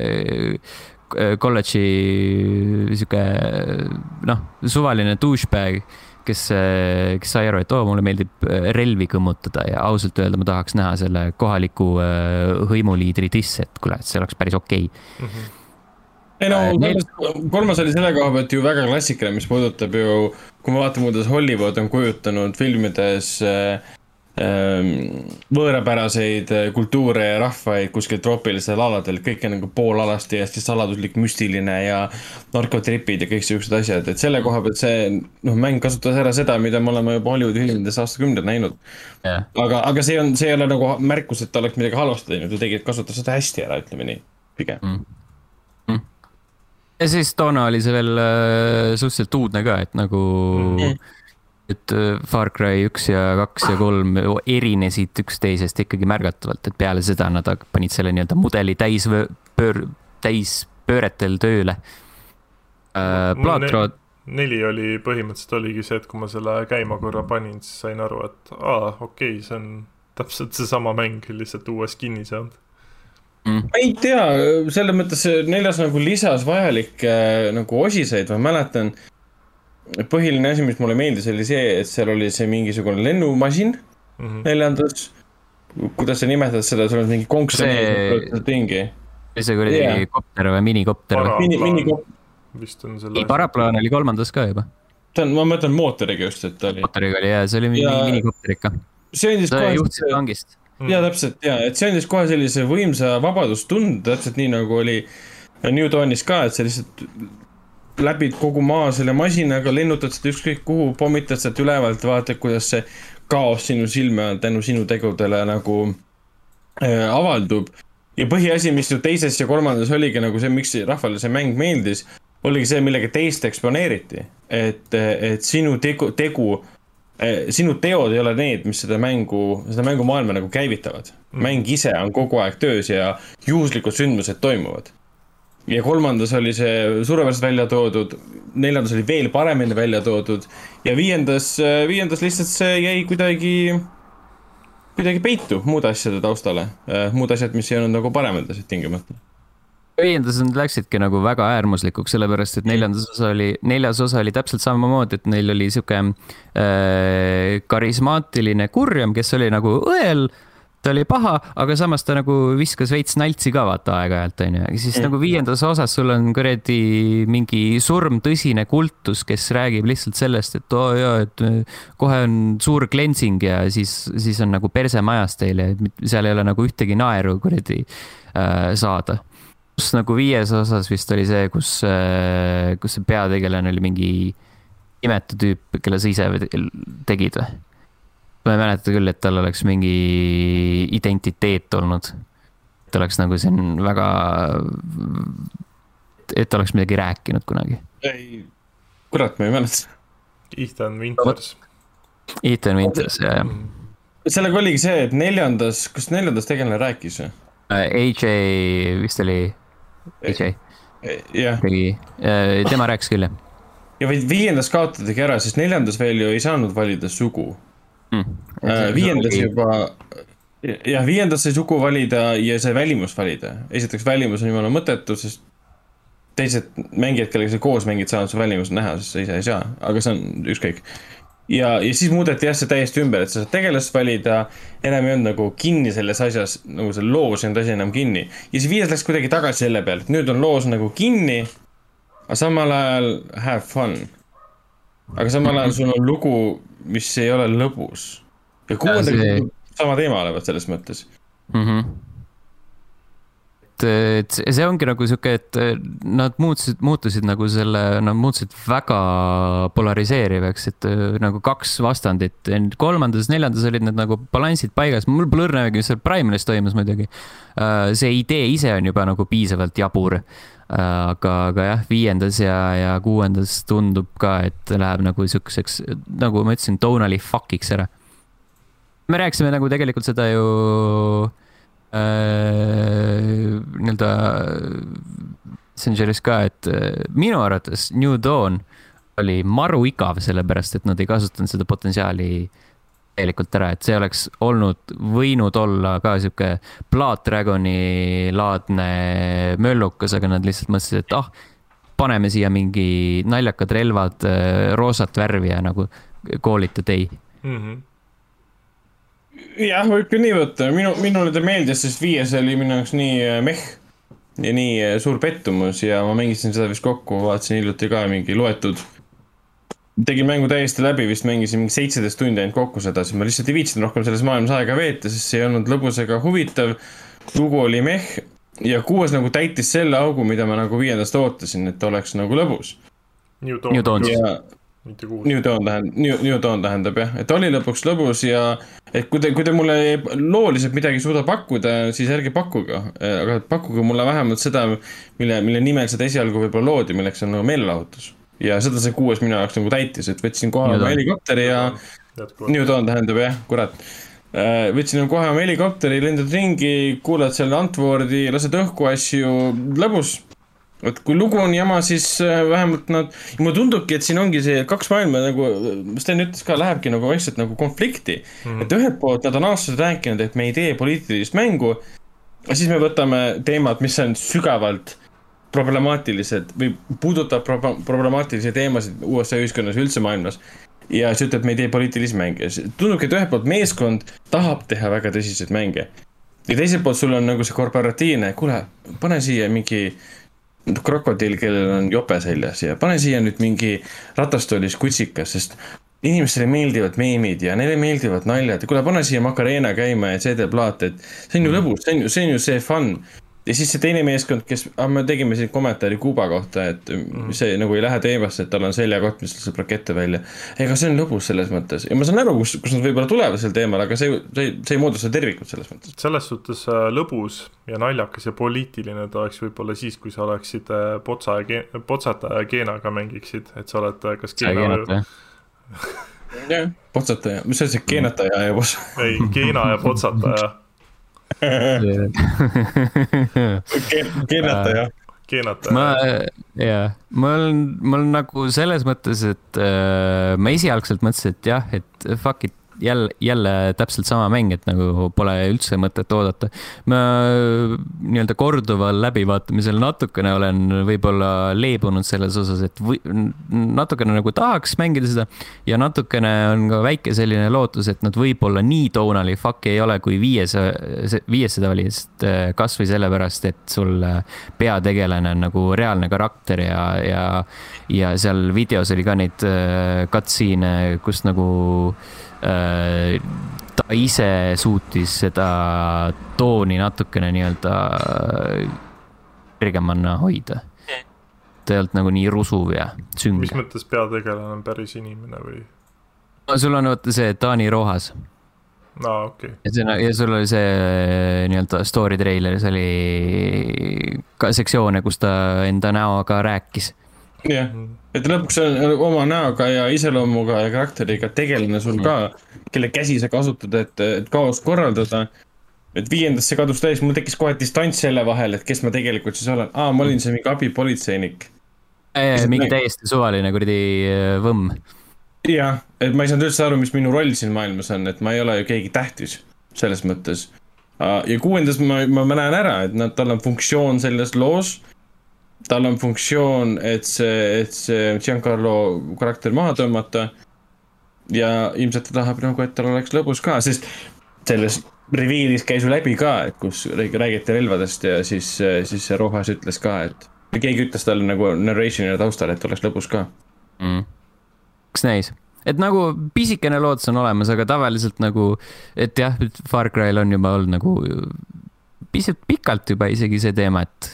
kolledži sihuke suvaline douchebag, kes sai aru, et mulle meeldib relvi kõmmutada ja ausalt öelda ma tahaks näha selle kohaliku hõimuliidri diss, et kuule, et see oleks päris okei. Ei no, kolmas oli selle koha pealt ju väga klassikaline, mis puudutab ju, kui me vaatame, kuidas Hollywood on kujutanud filmides võõrapäraseid kultuure ja rahvaid kuskil troopilisel aladel, kõik on nagu poolalasti ja siis saladuslik müstiline ja narkotripid ja kõik sellised asjad, et selle koha pealt see mäng kasutas ära seda, mida me oleme juba Hollywoodi filmides aastakümneid näinud. Yeah. Aga see ei ole nagu märkus, et ta oleks midagi halvasti teinud, ta tegi, et kasutas seda hästi ära, ütleme nii, pigem. Ja siis toona oli see veel suhteliselt uudne ka, et nagu et Far Cry 1 ja 2 ja 3 erinesid üksteisest ikkagi märgatavalt, et peale seda nad panid selle nii-öelda mudeli täispööretel tööle. Plaatrood 4 oli põhimõtteliselt oligi see, et kui ma selle käima korra panin, siis sain aru, et okei, see on täpselt see sama mäng, lihtsalt uue skin'i saanud. Ei tea, selles mõttes neljas nagu lisas vajalik nagu osiseid, ma mäletan, põhiline asi, mis mulle meeldis, oli see, et seal oli see mingisugune lennumasin neljandas, kuidas sa nimetad seda, sul on mingi konks tingi. See oli kopter või minikopter? Vist on selle... Ei, paraplaan oli kolmandas ka juba. Ma mõtlen mootoriga just, et ta oli. Mootoriga oli, see oli minikopter ikka. See juhtisid vangist. Ja täpselt, et see on siis kohe sellise võimsa vabadustund, täpselt nii nagu oli New Dawnis ka, et sa lihtsalt läbid kogu maa selle masinaga, lennutad seda ükskõik kuhu, pommitad sealt ülevalt, vaatad, kuidas see kaos sinu silme on tänu sinu tegudele nagu avaldub. Ja põhiasi, mis ju teises ja kolmandas oligi nagu see, miks rahvale see mäng meeldis, oligi see, millega teist eksponeeriti. Et sinu sinu teod ei ole need, mis seda mängu maailma nagu käivitavad. Mäng ise on kogu aeg töös ja juhuslikud sündmused toimuvad. Ja kolmandas oli see suurepäraselt välja toodud, neljandas oli veel paremini välja toodud ja viiendas lihtsalt see jäi kuidagi peitu muude asjade taustale. Muud asjad, mis ei olnud nagu paremendasid tingimata. Viiendas nad läksidki nagu väga äärmuslikuks, sellepärast, et neljas osa oli täpselt samamoodi, et neil oli siuke karismaatiline kurjam, kes oli nagu õel, ta oli paha, aga samas ta nagu viskas veits naltsi ka vaata aeg-ajalt, on ju. Siis nagu viiendas osas sul on kuradi mingi surmtõsine kultus, kes räägib lihtsalt sellest, et et kohe on suur cleansing ja siis on nagu perse majas teile, seal ei ole nagu ühtegi naeru kuradi saada. Kus nagu viies osas vist oli see, kus see peategelane oli mingi imetu tüüp, kelle sa ise tegid või? Ma ei mäleta küll, et tal oleks mingi identiteet olnud. Et oleks nagu see on väga... Et oleks midagi rääkinud kunagi. Ei, kurat, ma ei mäleta. Ethan Winters, jah. Sellega oligi see, et kas neljandas tegelane rääkis või? AJ vist oli... AJ. Jah. Tema rääkis küll, jah. Ja viiendas kaotadagi ära, sest neljandas veel ju ei saanud valida sugu. Viiendas sai sugu valida ja sai välimus valida. Esiteks välimus on jumala mõttetu, sest teised mängijad, kellega sa koos mängid, saanud su välimus näha, sest sa ise ei saa, aga see on ükskõik. Ja siis muudeti see täiesti ümber, et sa saad tegelast valida, enam ei olnud nagu kinni selles asjas, nagu see loos ei olnud asi enam kinni. Ja siis viies läks kuidagi tagasi selle peale, et nüüd on loos nagu kinni, aga samal ajal have fun. Aga samal ajal sul on lugu, mis ei ole lõbus. Ja kuuendagi sama teema olevat selles mõttes. et see ongi nagu siuke, et nad muutusid nagu nad muutusid väga polariseerivaks, et nagu kaks vastandit. Kolmandas, neljandas olid need nagu balansid paigas. Mul pole õrnagi, mis seal Primalis toimus muidugi. See idee ise on juba nagu piisavalt jabur. Aga jah, viiendas ja kuuendas tundub ka, et läheb nagu siukseks, nagu ma ütlesin, tonally fuckiks ära. Me rääkisime nagu tegelikult seda ju nii-öelda Messengeris ka, et minu arvates New Dawn oli maru igav, sellepärast, et nad ei kasutanud seda potentsiaali tegelikult ära, et see oleks võinud olla ka siuke Blood Dragoni laadne möllukas, aga nad lihtsalt mõtlesid, et paneme siia mingi naljakad relvad, roosat värvi ja nagu koolita tei. Jah, võib küll nii võtta. Minule ta meeldis, sest 5 oli minu jaoks nii meh ja nii suur pettumus ja ma mängisin seda vist kokku, vaatasin hiljuti ka mingi loetud. Tegin mängu täiesti läbi, vist mängisin mingi 17 tundi ainult kokku seda, siis ma lihtsalt ei viitsinud rohkem selles maailmas aega veeta, sest see ei olnud lõbus ega huvitav. Lugu oli meh ja 6 nagu täitis selle augu, mida ma nagu 5 ootasin, et oleks nagu lõbus. New Dawn. New Dawn tähendab jah, et oli lõpuks lõbus ja et kui te mulle looliselt midagi suuda pakkuda, siis ärge pakkuge, aga pakkuge mulle vähemalt seda, mille nimel seda esialgu võib-olla loodi, milleks on nagu meelelahutus. Ja seda see 6 minu jaoks nagu täitis, et võtsin kohe oma helikopteri ja New Dawn tähendab jah, kurat. Võtsin kohe oma helikopteri, lendad ringi, kuulad seal Antwordi, lased õhku asju, lõbus. Et kui lugu on jama, siis vähemalt mulle tundubki, et siin ongi see 2 maailma nagu, Sten ütles ka, lähebki nagu vaikselt nagu konflikti. Et ühelt poolt nad on aastaselt rääkinud, et me ei tee poliitilist mängu, siis me võtame teemad, mis on sügavalt problemaatilised või puudutab problemaatilisi teemasid USA ühiskonnas üldse maailmas ja siis ütleb, et me ei tee poliitilisi mänge. Tundubki, et ühelt poolt meeskond tahab teha väga tõsiseid mänge ja teiselt poolt sul on nagu see korporatiivne, kuule, pane siia mingi krokodill, kellel on jope seljas ja pane siia nüüd mingi ratastoolis kutsikas, sest inimestele meeldivad meemid ja neile meeldivad naljad ja kuule, pane siia Macarena käima ja CD-plaat, et see on ju lõbus, see on ju see fun. Ja siis see teine meeskond, kes, me tegime siin kommentaari Kuuba kohta, et see nagu ei lähe teemasse, et tal on seljakott, mis laseb rakette välja. Ega see on lõbus selles mõttes. Ja ma saan aru, kus nad võib-olla tulevad sel teemal, aga see ei moodusta tervikut selles mõttes. Selles suhtes lõbus ja naljakas ja poliitiline ta oleks võib-olla siis, kui sa oleksid potsata ja geenaga mängiksid, et sa oled kas geena või... Jah, potsata ja... Mis on see geenataja ja pots? Ei, geena ja potsata ja... Geenata jah. Mul nagu selles mõttes, et ma esialgselt mõtlesin, et jah, et fuck it, jälle täpselt sama mäng, et nagu pole üldse mõtet oodata. Ma nii-öelda korduval läbivaatamisel natukene olen võib-olla leebunud selles osas, et natukene nagu tahaks mängida seda ja natukene on ka väike selline lootus, et nad võib-olla nii tonally fuck ei ole, kui 5 seda oli, sest kas või sellepärast, et sul peategelane on nagu reaalne karakter ja seal videos oli ka neid cutscene, kus nagu ta ise suutis seda tooni natukene nii-öelda kergemanna hoida. Ta ei olnud nagu nii rusuv ja sünge. Mis mõttes peategelane on päris inimene või? No, sul on see Taani Rojas. Okay. Ja sul oli see nii-öelda story trailer, see oli ka sektsioone, kus ta enda näoga rääkis. Jah, et lõpuks on oma näoga ja iseloomuga ja karakteriga tegelane sul ka, kelle käsi sa kasutad, et kaos korraldada. Et 5. see kadus täis, mul tekkis kohe distants selle vahel, et kes ma tegelikult siis olen. Ma olin see mingi abipolitseinik. Mingi täiesti suvaline kuradi võmm. Jah, et ma ei saanud üldse aru, mis minu roll siin maailmas on, et ma ei ole ju keegi tähtis selles mõttes. Ja 6. ma näen ära, et tal on funktsioon selles loos. Tal on funktsioon, et see Giancarlo karakter maha tõmmata ja ilmselt ta tahab nagu, et tal oleks lõbus ka, sest selles revealis käis ju läbi ka, et kus räägiti relvadest ja siis see Rojas ütles ka, et keegi ütles talle nagu narration'ina taustal, et oleks lõbus ka. Kas näis? Et nagu pisikene lootus on olemas, aga tavaliselt nagu, et jah, Far Cry'l on juba olnud nagu pisut pikalt juba isegi see teema, et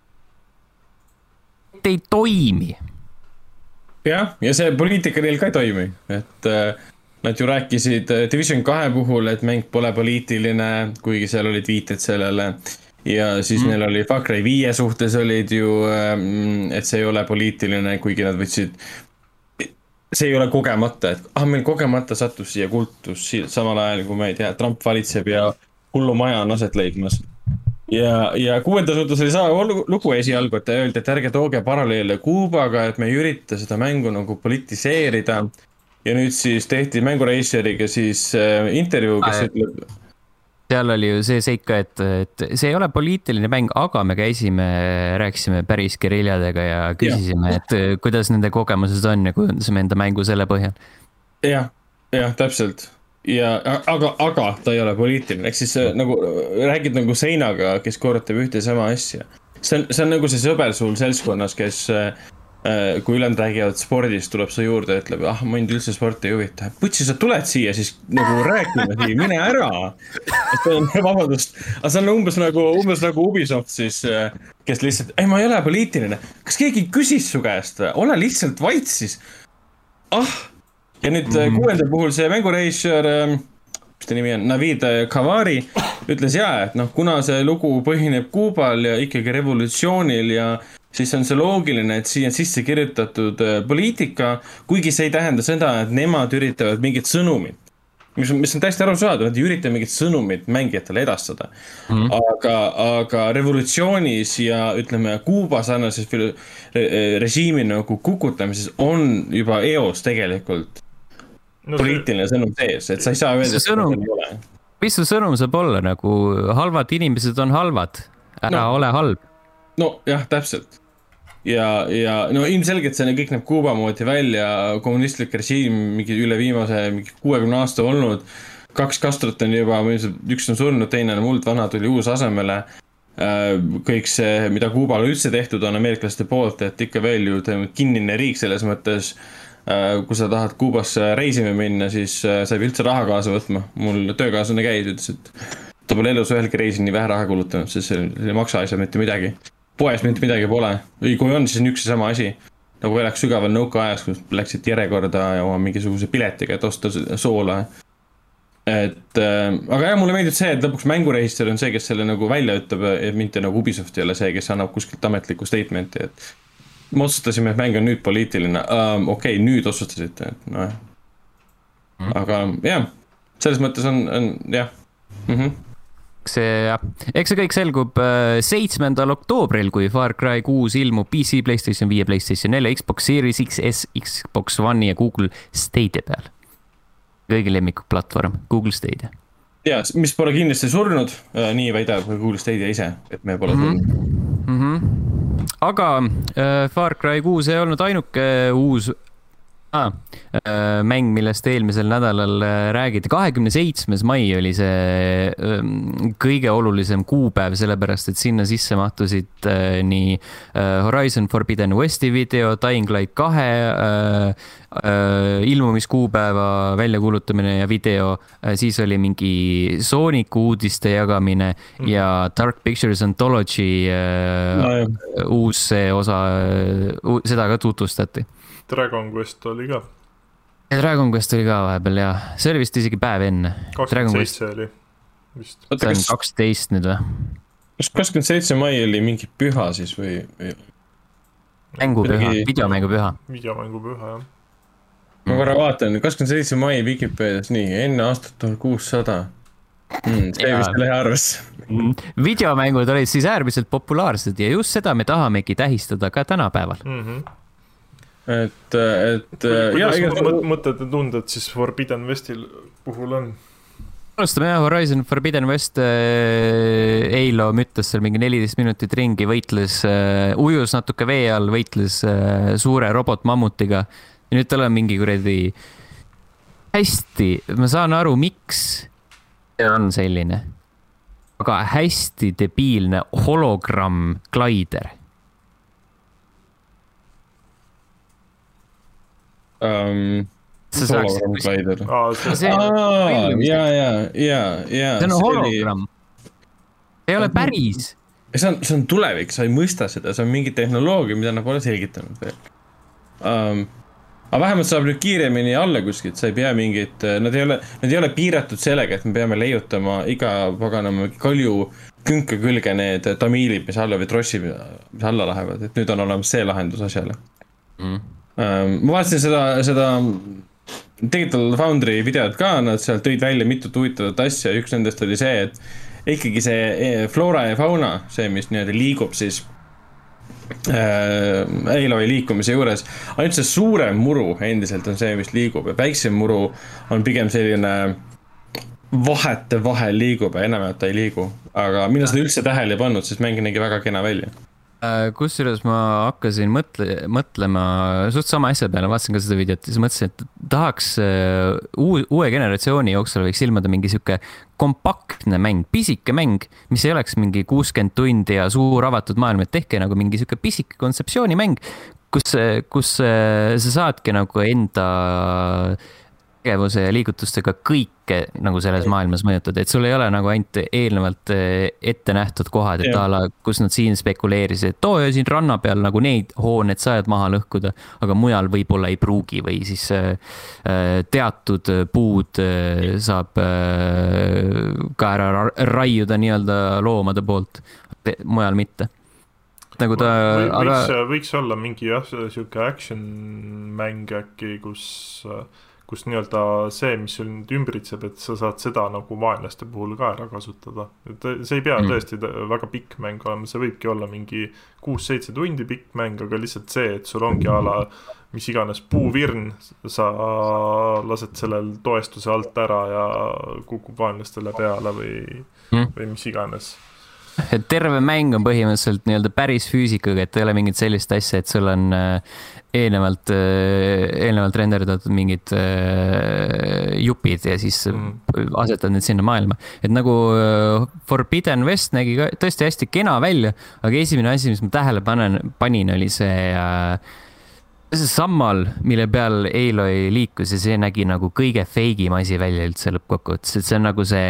ei toimi. Ja see poliitika neil ka ei toimi, et nad ju rääkisid Division 2 puhul, et mäng pole poliitiline, kuigi seal olid viited sellele. Ja siis neil oli Far Cry 5 suhtes olid ju, et see ei ole poliitiline, kuigi nad võtsid, see ei ole kogemata, et meil kogemata sattus siia kultus samal ajal, kui ma ei tea, Trump valitseb ja hullumaja on aset leidmas. Ja 6. suhtes oli sama lugu esialgu, et öeldi, et ärge tooge paralleele Kuubaga, et me ei ürita seda mängu nagu politiseerida. Ja nüüd siis tehti Mängureiseriga siis intervjuu, kes ütleb... Seal oli ju see seik ka, et see ei ole poliitiline mäng, aga me rääkisime päris geriljadega ja küsisime, et kuidas nende kogemused on ja kujundasime enda mängu selle põhjal. Jah, täpselt. Aga ta ei ole poliitiline, ehk siis nagu räägid nagu seinaga, kes korrutab ühte sama asja. See on nagu see sõber sul seltskonnas, kes kui ülend räägivad spordist, tuleb sa juurde ja ütleb, mind üldse sporti ei huvita. Putsi, sa tuled siia, siis nagu rääkima siia, mine ära. Vabandust. Aga see on umbes nagu Ubisoft siis, kes lihtsalt, ma ei ole poliitiline. Kas keegi küsis su käest või? Ole lihtsalt vait siis. Ja nüüd 6. puhul see mängureisjör, mis ta nimi on, Navid Kavari, ütles et kuna see lugu põhineb Kuubal ja ikkagi revolutsioonil ja siis on see loogiline, et siia sisse kirjutatud poliitika, kuigi see ei tähenda seda, et nemad üritavad mingit sõnumit, mis on täiesti aru saada, nad ei ürita mingit sõnumit mängijatele edastada. Aga revolutsioonis ja ütleme Kuuba sarnases režiimi nagu kukutamises on juba eos tegelikult poliitiline sõnum sees, et sa ei saa öelda, et sõnum ei ole. Mis su sõnum saab olla, nagu halvad inimesed on halvad, ära ole halb. No jah, täpselt. Ja ilmselgelt see kõik näeb Kuuba moodi välja, kommunistlik režiim mingi üle viimase 60 aasta olnud, 2 Castrot on juba, üks on surnud, teine on muld, vana tuli uus asemele. Kõik see, mida Kuubal üldse tehtud on ameeriklaste poolt, et ikka veel ju kinnine riik selles mõttes, kui sa tahad Kuubasse reisime minna, siis sa ei üldse raha kaasa võtma. Mul töökaaslane käis, ütles, et ta pole elus ühelgi reisin nii vähe raha kulutanud, sest see ei maksa asja mitte midagi. Poes mitte midagi pole. Kui on, siis on üks ja sama asi. Nagu elaks sügaval nõuka ajas, kus läksid järjekorda ja oma mingisuguse piletiga, et osta soola. Aga jah, mulle meeldib see, et lõpuks mängureisijal on see, kes selle nagu välja ütleb, et mitte nagu Ubisoft ei ole see, kes annab kuskilt ametlikku statementi, et me otsustasime, et mäng on nüüd poliitiline. Okei, nüüd otsustasite. Aga jah, selles mõttes on jah. Eks see kõik selgub 7. oktoobril, kui Far Cry 6 ilmub PC, PlayStation 5, PlayStation 4, Xbox Series XS, Xbox One ja Google Stadia peal. Kõigi lemmikplatvorm, Google Stadia. Ja, mis pole kindlasti surnud, nii väidab Google Stadia ise, et me pole surnud. Aga Far Cry 6 ei olnud ainuke uus mäng, millest eelmisel nädalal räägiti. 27. mai oli see kõige olulisem kuupäev, sellepärast, et sinna sisse mahtusid nii Horizon Forbidden Westi video, Dying Light 2 ilmumiskuupäeva väljakuulutamine ja video, siis oli mingi Sooniku uudiste jagamine ja Dark Pictures Anthology uus see osa, seda ka tutvustati. Dragon Quest oli ka. Dragon Quest oli ka vahepeal, jah. See oli vist isegi päev enne. 27 oli vist. See on 12 nüüd või? Kas 27 mai oli mingi püha siis või? Mängupüha, videomängupüha. Videomängupüha, jah. Ma korra vaatan, 27 mai Wikipedias, nii, enne aastat 1600. See vist ei lähe arvesse. Videomängud olid siis äärmiselt populaarsed ja just seda me tahamegi tähistada ka tänapäeval. Kuidas mõtted ja tunded siis Forbidden Westil puhul on? Alustame Horizon Forbidden West. Eilo müttas seal mingi 14 minutit ringi, võitles, ujus natuke vee all, võitles suure robotmammutiga. Ja nüüd tal on mingi kuredi hästi, ma saan aru, miks see on selline, aga hästi debiilne hologramm glider. Hologram glider. See on hologramm. ei ole päris. See on tulevik, sa ei mõista seda, see on mingi tehnoloogia, mida nad pole selgitanud veel. Aga vähemalt saab nüüd kiiremini alla kuskilt, sa ei pea mingit, nad ei ole piiratud sellega, et me peame leiutama iga paganama kalju künka külge need tamiilid, mis alla või trossid, mis alla lähevad, et nüüd on olemas see lahendus asjale. Ma vaatasin seda Digital Foundry videot ka, nad seal tõid välja mitut huvitavat asja, üks nendest oli see, et ikkagi see flora ja fauna, see, mis nii-öelda liigub siis Aloy liikumise juures, ainult see suurem muru endiselt on see, mis liigub ja väiksem muru on pigem selline vahete vahel liigub ja enam ta ei liigu, aga mina seda üldse tähele ei pannud, sest mäng nägi väga kena välja. Kusjuures ma hakkasin mõtlema suht sama asja peale, vaatasin ka seda videot ja siis mõtlesin, et tahaks uue generatsiooni jooksul võiks ilmada mingi siuke kompaktne mäng, pisike mäng, mis ei oleks mingi 60 tundi ja suur avatud maailm, et tehke nagu mingi siuke pisike kontseptsioonimäng, kus sa saadki nagu enda tegevuse ja liigutustega kõike nagu selles maailmas mõjutada, et sul ei ole nagu ainult eelnevalt ette nähtud kohad, et ala, kus nad siin spekuleerisid, et siin ranna peal nagu neid hooned saad maha lõhkuda, aga mujal võib-olla ei pruugi või siis teatud puud saab ka ära raiuda nii-öelda loomade poolt, mujal mitte. Nagu võiks olla mingi siuke action mäng äkki, kus nii-öelda see, mis sul nüüd ümbritseb, et sa saad seda nagu vaenlaste puhul ka ära kasutada. Et see ei pea tõesti väga pikk mäng olema, see võibki olla mingi 6-7 tundi pikk mäng, aga lihtsalt see, et sul ongi ala mis iganes puuvirn, sa lased sellel toestuse alt ära ja kukub vaenlastele peale või mis iganes. Terve mäng on põhimõtteliselt nii-öelda päris füüsikaga, et ei ole mingit sellist asja, et sul on eelnevalt renderdatud mingid jupid ja siis asetad need sinna maailma. Et nagu Forbidden West nägi tõesti hästi kena välja, aga esimene asi, mis ma tähele panin, oli see sammal, mille peal Aloy liikus ja see nägi nagu kõige feigim asi välja üldse lõppkokkuvõttes, et see on nagu see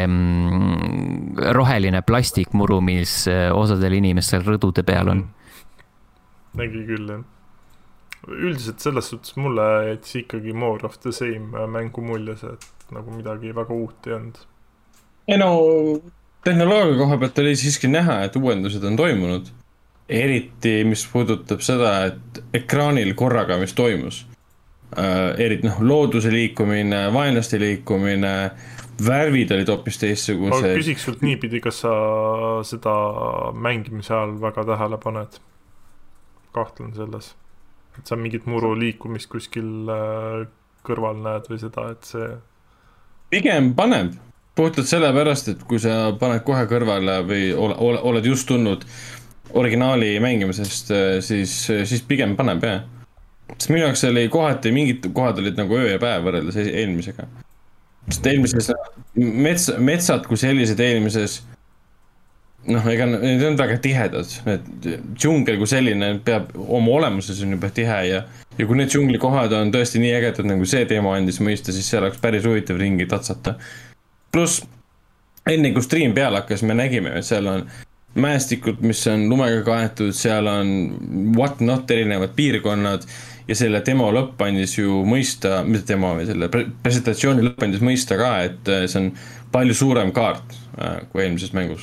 roheline plastikmuru, mis osadel inimestel rõdude peal on. Nägi küll, jah. Üldiselt selles suhtes mulle jättis ikkagi More of the Same mängu mulje see, et nagu midagi väga uut ei olnud. Ei no, tehnoloogia koha pealt oli siiski näha, et uuendused on toimunud. Eriti, mis puudutab seda, et ekraanil korraga, mis toimus. Eriti looduse liikumine, vaenlaste liikumine, värvid olid hoopis teistsugused. Ma küsiks sult niipidi, kas sa seda mängimise ajal väga tähele paned? Kahtlen selles. Et sa mingit muru liikumist kuskil kõrval näed või seda, et see... Pigem paneb. Puhtalt selle pärast, et kui sa paned kohe kõrvale või oled just tulnud originaali mängimisest, siis pigem paneb, jah. Sest minu jaoks oli kohati, mingid kohad olid nagu öö ja päev võrreldes eelmisega. Sest eelmises metsad, kui sellised eelmises, ega need on väga tihedad. Džungel kui selline peab oma olemuses on juba tihe ja kui need džungli kohad on tõesti nii ägedad, nagu see teema andis mõista, siis see oleks päris huvitav ringi tatsata. Plus, enne kui stream peal hakkas, me nägime, et seal on mäestikud, mis on lumega kaetud, seal on what not erinevad piirkonnad ja selle demo lõpp andis ju mõista, mitte demo, selle presentatsiooni lõpp andis mõista ka, et see on palju suurem kaart kui eelmises mängus.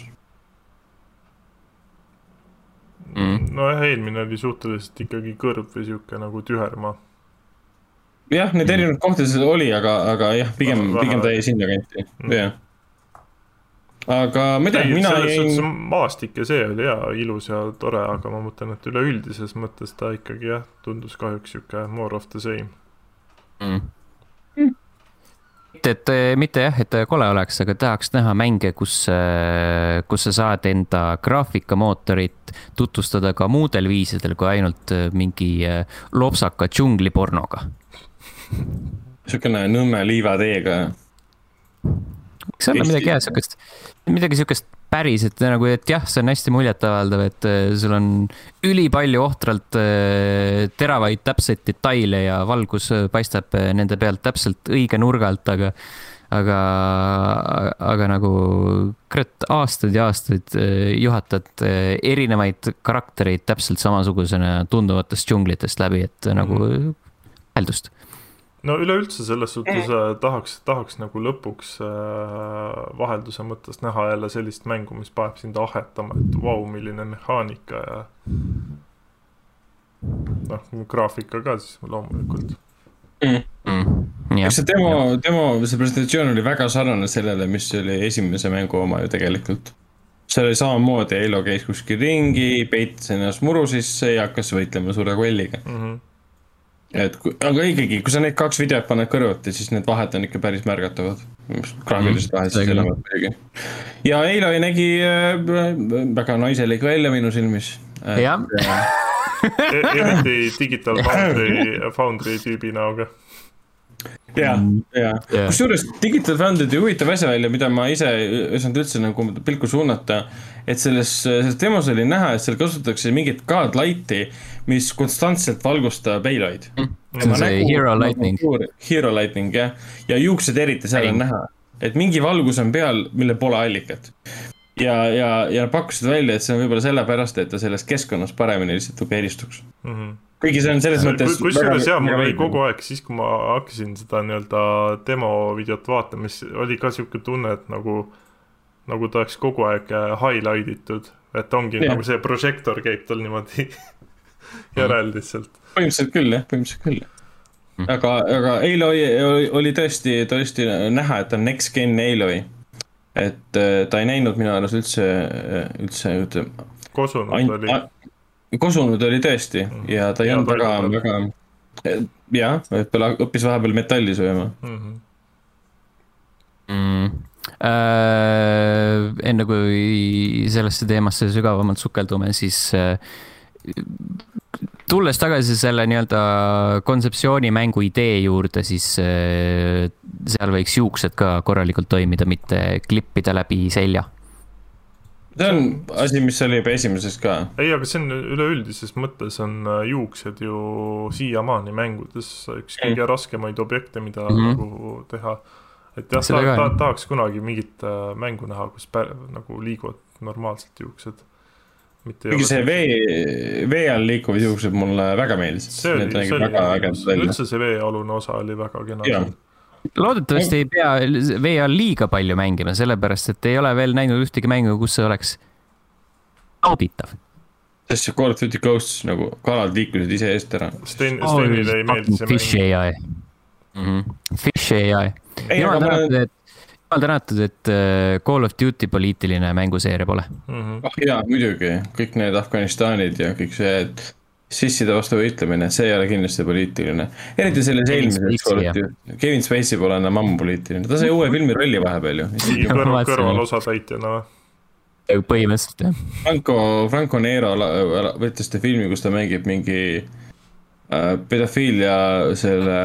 No eelmine oli suhteliselt ikkagi kõrv või siuke nagu tüherma. Jah, need erinevad kohtades oli, aga jah, pigem ta jäi sinna kanti. Jah. Aga ma tean, mina jäin... Maastik ja see oli ilus ja tore, aga ma mõtlen, et üleüldises mõttes ta ikkagi tundus kahjuks siuke More of the Same. Mitte jah, et kole oleks, aga tahaks näha mänge, kus sa saad enda graafikamootorit tutvustada ka muudel viisidel kui ainult mingi lopsaka džunglipornoga. Siukene nõmme liivateega. Kas on midagi siukest päris, et nagu, et jah, see on hästi muljetavaldav, et sul on ülipalju ohtralt teravaid täpseid detaile ja valgus paistab nende pealt täpselt õige nurgalt, aga nagu kurat aastaid ja aastaid juhatad erinevaid karaktereid täpselt samasugusena tunduvatest džunglitest läbi, et nagu häldust. No üleüldse selles suhtes tahaks nagu lõpuks vahelduse mõttes näha jälle sellist mängu, mis paneb sind ahetama, et vau, milline mehaanika ja graafika ka siis loomulikult. Eks see see presentatsioon oli väga sarnane sellele, mis oli esimese mängu oma ju tegelikult. See oli samamoodi, Halo käis kuskil ringi, peitis ennast muru sisse ja hakkas võitlema suure kolliga. Aga ikkagi, kui sa neid 2 videot paned kõrvuti, siis need vahed on ikka päris märgatavad. Graafilised vahed siis selle mõttegi. Ja Halo nägi väga naiselik välja minu silmis. Jah. Eriti Digital Foundry tüübi näoga. Ja. Kusjuures Digital Foundry tüübi huvitav asja välja, mida ma ise ei saanud üldse nagu pilku suunata, et selles demos oli näha, et seal kasutatakse mingit Godlighti, mis konstantselt valgustab Haloid. See on see Hero Lightning. Hero Lightning, jah. Ja juuksed eriti seal on näha, et mingi valgus on peal, mille pole allikat. Ja pakkusid välja, et see on võib-olla sellepärast, et ta selles keskkonnas paremini lihtsalt eristuks. Kuigi see on selles mõttes... Kusjuures jah, mul oli kogu aeg, siis kui ma hakkasin seda nii-öelda demo videot vaatama, mis oli ka siuke tunne, et nagu ta oleks kogu aeg highlightitud, et ongi nagu see prožektor käib tal niimoodi järel lihtsalt. Põhimõtteliselt küll. Aga Halo oli tõesti näha, et on next gen Halo. Et ta ei näinud minu arust üldse kosunud oli tõesti ja ta ei olnud väga õppis vahepeal metalli sööma. Enne kui sellesse teemasse sügavamalt sukeldume, siis tulles tagasi selle nii-öelda kontseptsiooni mängu idee juurde, siis seal võiks juuksed ka korralikult toimida, mitte klippida läbi selja. See on asi, mis oli juba esimeses ka. Ei, aga see on üleüldises mõttes on juuksed ju siiamaani mängudes üks kõige raskemaid objekte, mida nagu teha. Et jah, tahaks kunagi mingit mängu näha, kus nagu liiguvad normaalselt juuksed. Kuigi see vee all liikuvad juuksed mulle väga meeldis. See oli üldse see veealune osa oli väga kena. Loodetavasti ei pea vee all liiga palju mängima, sellepärast, et ei ole veel näinud ühtegi mängu, kus see oleks nauditav. Sest see Call of Duty Ghosts nagu kalad liikusid ise eest ära. Stenile ei meeldi see Fish AI. Fish AI. Jumal tänatud, et Call of Duty poliitiline mänguseeria pole. Jaa, muidugi. Kõik need Afganistanid ja kõik see, et sisside vastu võitlemine, see ei ole kindlasti poliitiline. Eriti selles eelmises Call of Duty. Kevin Spacey pole enam ammu poliitiline. Ta sai uue filmi rolli vahepeal ju. Kõrval osatäitjana. Põhimõtteliselt, jah. Franco Nero võttis ta filmi, kus ta mängib mingi pedofiilia selle...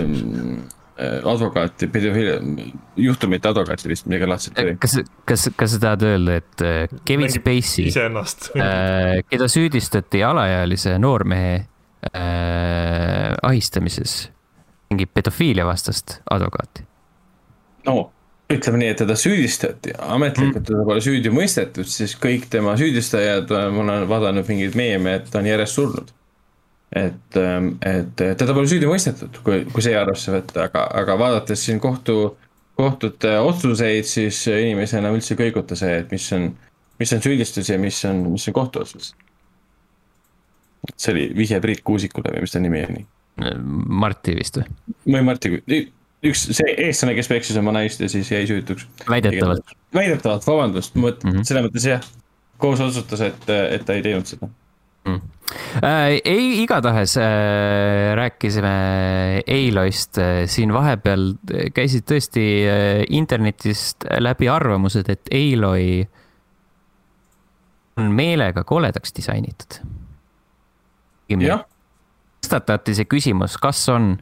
advokaati, juhtumite advokaati vist midagi laadset. Kas sa tahad öelda, et Kevin Spacey, keda süüdistati alaealise noormehe ahistamises, mingi pedofiilia vastast advokaati? No, ütleme nii, et teda süüdistati, ametlikult teda pole süüdi mõistetud, siis kõik tema süüdistajad, ma olen vaadanud mingid meeme, et ta on järjest surnud. Et teda pole süüdi mõistetud, kui see arvasse võtta, aga vaadates siin kohtute otsuseid, siis inimesena üldse kõiguta see, et mis on süüdistus ja mis on kohtuotsus. See oli vihje Priit Kuusikule või mis ta nimi oli? Marti vist või? Või Marti, see eestlane, kes peksis oma naist ja siis jäi süütuks. Väidetavalt, vabandust, selle mõttes jah, koos otsustas, et ta ei teinud seda. Igatahes rääkisime Haloist, siin vahepeal käisid tõesti internetist läbi arvamused, et Haloi on meelega koledaks disainitud. Tõstatati see küsimus, kas on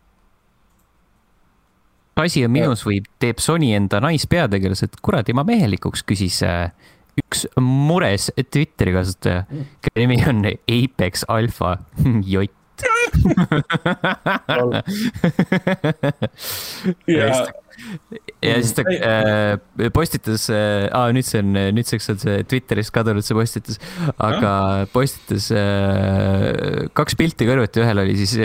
asi on minus või teeb Sony enda naispeategelased kuradi ma mehelikuks, küsis üks mures Twitteri kasutaja, kelle nimi on Apex Alpha Jott. ja siis ta postitas, nüüdseks on see Twitterist kadunud see postitus, aga postitas 2 pilti kõrvuti, ühel oli siis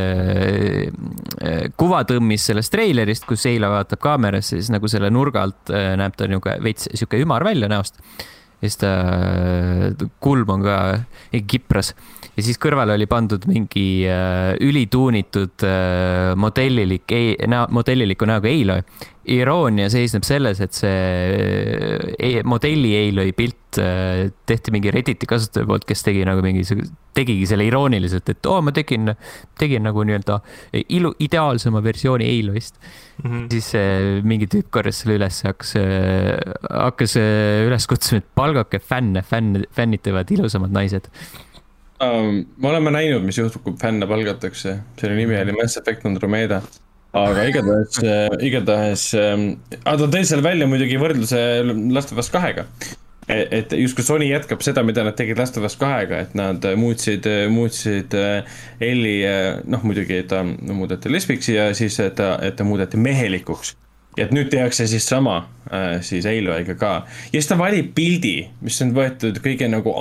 kuvatõmmis sellest treilerist, kus Eila vaatab kaamerasse, siis nagu selle nurga alt näeb ta nagu veits siuke ümar välja näost. Ja siis ta kulm on ka kipras. Ja siis kõrval oli pandud mingi ülituunitud modelliliku näoga Eiloi. Iroonia seisneb selles, et see modelli Eiloi pilt tehti mingi Redditi kasutaja poolt, kes tegigi selle irooniliselt, et ma tegin nagu nii-öelda ideaalsema versiooni Eiloist. Siis mingi tüüp korras selle üles hakkas üles kutsuma, et palgake fännitavad ilusamad naised. Me oleme näinud, mis juhtub, kui fänne palgatakse. Selle nimi oli Mass Effect Andromeda. Aga igatahes ta tõi selle välja muidugi võrdluse Last of Us 2-ga. Et justkui Sony jätkab seda, mida nad tegid Last of Us 2-ga, et nad muutsid Elli, muidugi ta muudeti lesbiks ja siis ta muudeti mehelikuks. Ja et nüüd tehakse siis sama siis Eiloiga ka. Ja siis ta valib pildi, mis on võetud kõige nagu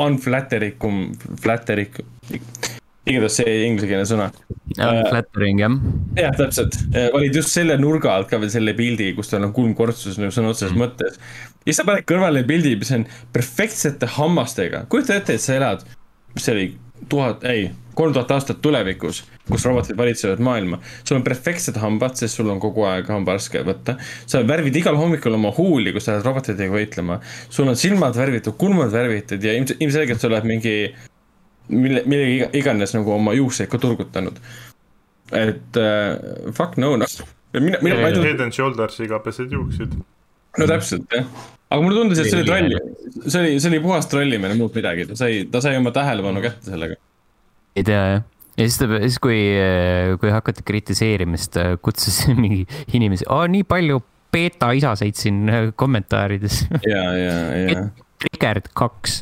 igatahes see ingliskeelne sõna. Flattering, jah. Jah, täpselt. Valid just selle nurga alt ka veel selle pildi, kus tal on kulmkortsus sõna otseses mõttes. Ja siis sa paned kõrvale pildi, mis on perfektsete hammastega. Kujuta ette, et sa elad, mis see oli 3000 aastat tulevikus, kus robotid valitsevad maailma. Sul on perfektsed hambad, sest sul on kogu aeg hambarske võtta. Sa värvid igal hommikul oma huuli, kus sa oled robotidega võitlema. Sul on silmad värvitud, kulmad värvitud ja ilmselgelt sa oled millegi iganes nagu oma juukseid ka turgutanud. Et fuck no. Head and Shouldersiga pesed juuksid. No täpselt, jah. Aga mulle tundus, et see oli trolli. See oli puhast trollimine, muud midagi. Ta sai oma tähelepanu kätte sellega. Ei tea, jah. Ja siis kui hakati kritiseerimist, kutsus mingi inimesi, nii palju beta isaseid siin kommentaarides. Ja. Triggered 2.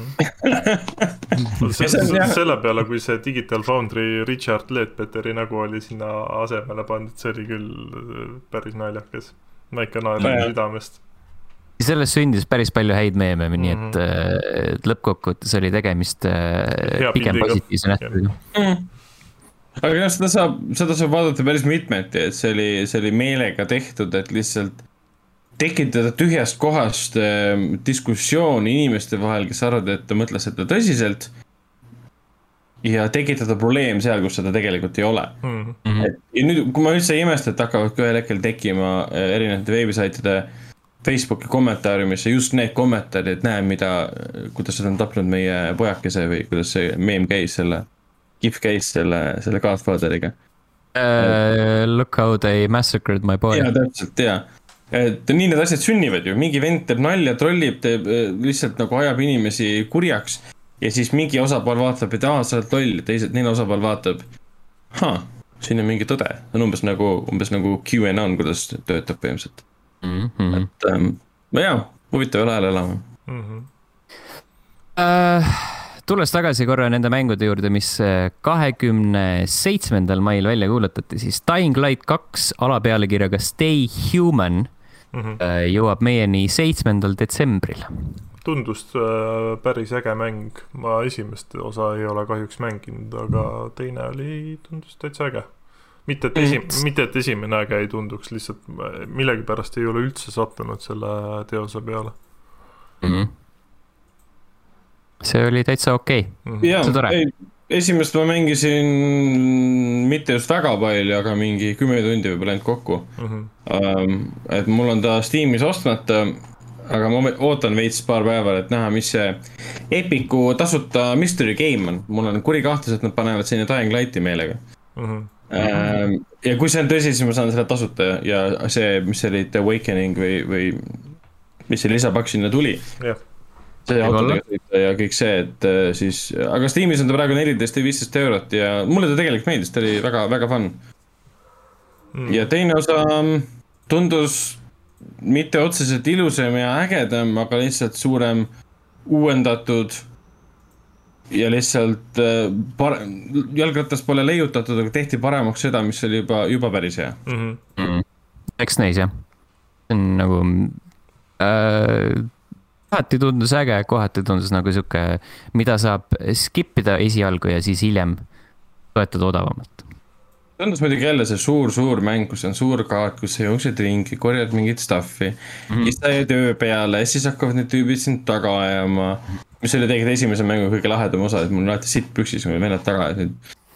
Selle peale, kui see Digital Foundry Richard Ledbetteri nägu oli sinna asemele pandud, see oli küll päris naljakas. Ma ikka naeran südamest. Sellest sündis päris palju häid meeme, nii et lõppkokkuvõttes oli tegemist pigem positiivse nähtuga. Aga seda saab vaadata päris mitmeti, et see oli meelega tehtud, et lihtsalt tekitada tühjast kohast diskussiooni inimeste vahel, kes arvad, et ta mõtles seda tõsiselt ja tekitada probleem seal, kus seda tegelikult ei ole. Ja nüüd, kui ma üldse ei imesta, et hakkavad ühel hetkel tekkima erinevate veebisaitide Facebooki kommentaariumisse just need kommentaarid, et näe, kuidas on tapnud meie pojakese või kuidas see meme käis GIF käis selle Godfatheriga. Look how they massacred my boy. Ja, täpselt, ja. Et nii need asjad sünnivad ju, mingi vend teeb nalja, trollib, lihtsalt nagu ajab inimesi kurjaks ja siis mingi osapool vaatab, et sa oled loll, teine osapool vaatab, siin on mingi tõde, on umbes nagu QAnon, kuidas töötab põhimõtteliselt. Et huvitav ajal elama. Tulles tagasi korra nende mängude juurde, mis 27. mail välja kuulutati, siis Dying Light 2 alapealekirjaga Stay Human jõuab meieni 7. detsembril. Tundus päris äge mäng. Ma esimest osa ei ole kahjuks mänginud, aga teine tundus täitsa äge. Mitte et esimene äge ei tunduks, lihtsalt millegi pärast ei ole üldse sattunud selle teose peale. See oli täitsa okei. Esimest ma mängisin mitte just väga palju, aga mingi 10 tundi võib läinud kokku. Et mul on ta Steamis ostmata, aga ma ootan veits paar päeval, et näha, mis see Epiku tasuta mystery game on. Mul on kuri kahtlus, et nad panevad sinna Dying Lighti meelega. Ja kui see on tõsi, siis ma saan selle tasuta ja see, mis oli The Awakening või mis see lisapakk sinna tuli. See autodega ja kõik see, et siis, aga Steamis on ta praegu 14 või 15 eurot ja mulle ta tegelikult meeldis, ta oli väga, väga fun. Ja teine osa tundus mitte otseselt ilusam ja ägedam, aga lihtsalt suurem uuendatud ja lihtsalt jalgratas pole leiutatud, aga tehti paremaks seda, mis oli juba päris hea. Eks näis jah. See on nagu kohati tundus äge, kohati tundus nagu siuke, mida saab skipida esialgu ja siis hiljem toetada odavamalt. Tundus muidugi jälle see suur mäng, kus on suur kaart, kus sa jooksed ringi, korjad mingit stuffi, siis sa jäid öö peale ja siis hakkavad need tüübid sind taga ajama, mis oli tegelikult esimese mängu kõige lahedam osa, et mul on alati sitt püksis, kui vennad taga ajasid.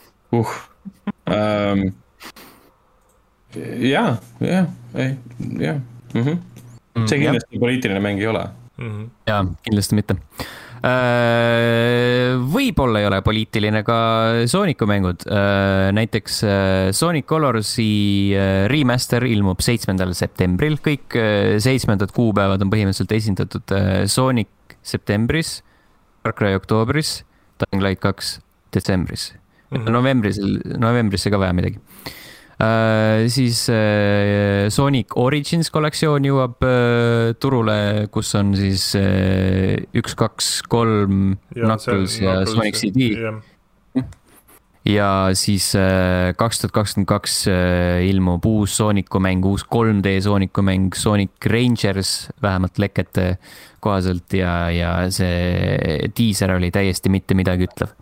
See kindlasti poliitiline mäng ei ole. Jaa, kindlasti mitte. Võib-olla ei ole poliitiline ka Sooniku mängud. Näiteks Sonic Colorsi remaster ilmub 7. septembril. Kõik 7. kuupäevad on põhimõtteliselt esindatud Sonic septembris, Far Cry oktoobris, Dying Light 2 detsembris. Novembris ka vaja midagi. Siis Sonic Origins kollektsioon jõuab turule, kus on siis 1, 2, 3 Knuckles ja Sonic CD. Ja siis 2022 ilmub uus Sooniku mäng, uus 3D Sooniku mäng Sonic Rangers, vähemalt lekete kohaselt ja see teaser oli täiesti mitte midagi ütlev.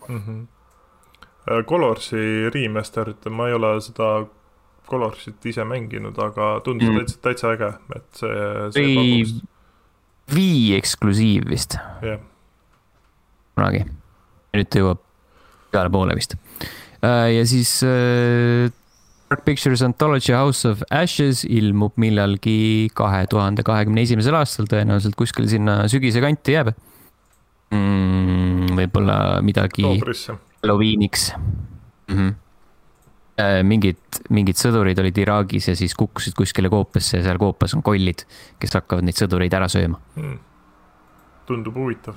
Colorsi remasterit, ma ei ole seda Colorsit ise mänginud, aga tundus täitsa äge, et see Wii eksklusiiv vist. Kunagi. Nüüd ta jõuab peale poole vist. Ja siis Dark Pictures Anthology House of Ashes ilmub millalgi 2021. aastal, tõenäoliselt kuskil sinna sügise kanti jääb. Võib-olla midagi Halloweeniks. Mingid sõdurid olid Iraagis ja siis kukkusid kuskile koopasse ja seal koopas on kollid, kes hakkavad neid sõdureid ära sööma. Tundub huvitav.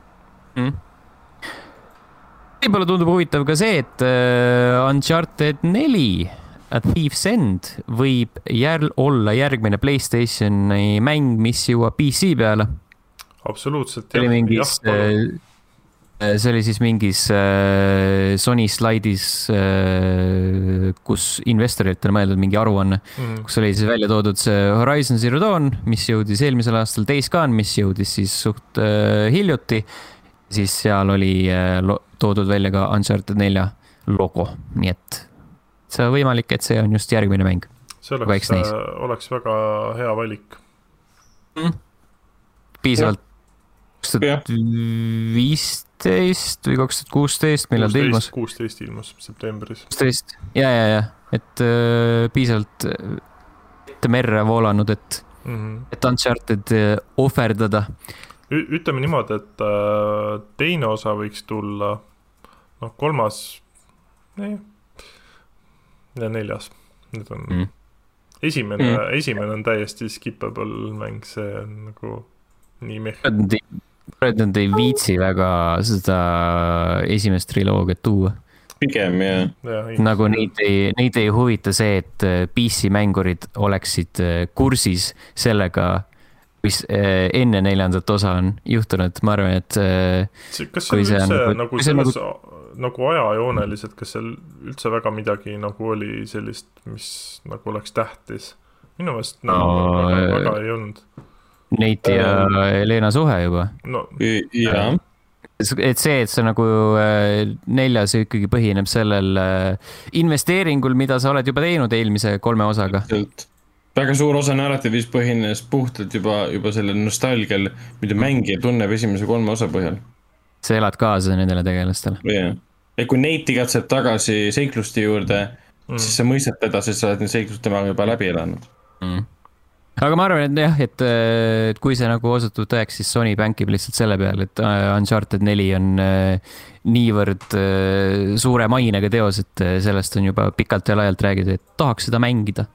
Võib-olla tundub huvitav ka see, et Uncharted 4 A Thief's End võib olla järgmine PlayStationi mäng, mis jõuab PC peale. Absoluutselt. See oli siis mingis Sony slaidis, kus investoritele mõeldud mingi aruanne, kus oli siis välja toodud see Horizon Zero Dawn, mis jõudis eelmisel aastal, Days Gone, mis jõudis siis suht hiljuti. Siis seal oli toodud välja ka Uncharted 4 logo, nii et see on võimalik, et see on just järgmine mäng. See oleks väga hea valik. Piisavalt 2015 või 2016, millal ta ilmus? 16 ilmus septembris. 16, ja, et piisavalt ette merre voolanud, et Uncharted ohverdada. Ütleme niimoodi, et teine osa võiks tulla, kolmas ja neljas. Need on esimene on täiesti skippable mäng, see on nagu nii meh. Nad ei viitsi väga seda esimest triloogiat tuua. Pigem, nagu neid ei huvita see, et PC-mängurid oleksid kursis sellega, mis enne 4. osa on juhtunud. Ma arvan, et kas see üldse nagu ajajooneliselt, kas seal üldse väga midagi nagu oli sellist, mis nagu oleks tähtis? Minu meelest väga ei olnud. Neid ja Helena suhe juba. Jaa. Et see nagu 4 ikkagi põhineb sellel investeeringul, mida sa oled juba teinud eelmise 3 osaga. Väga suur osa narratiivis põhines puhtalt juba selle nostalgial, mida mängija tunneb esimese 3 osa põhjal. Sa elad kaasa nendele tegelastele. Et kui neid igatseb tagasi seikluste juurde, siis sa mõistad teda, sest sa oled need seiklust temaga juba läbi elanud. Aga ma arvan, et jah, et kui see nagu osutub tõeks, siis Sony bankib lihtsalt selle peale, et Uncharted 4 on niivõrd suure mainega teos, et sellest on juba pikalt ja laialt räägitud, et tahaks seda mängida.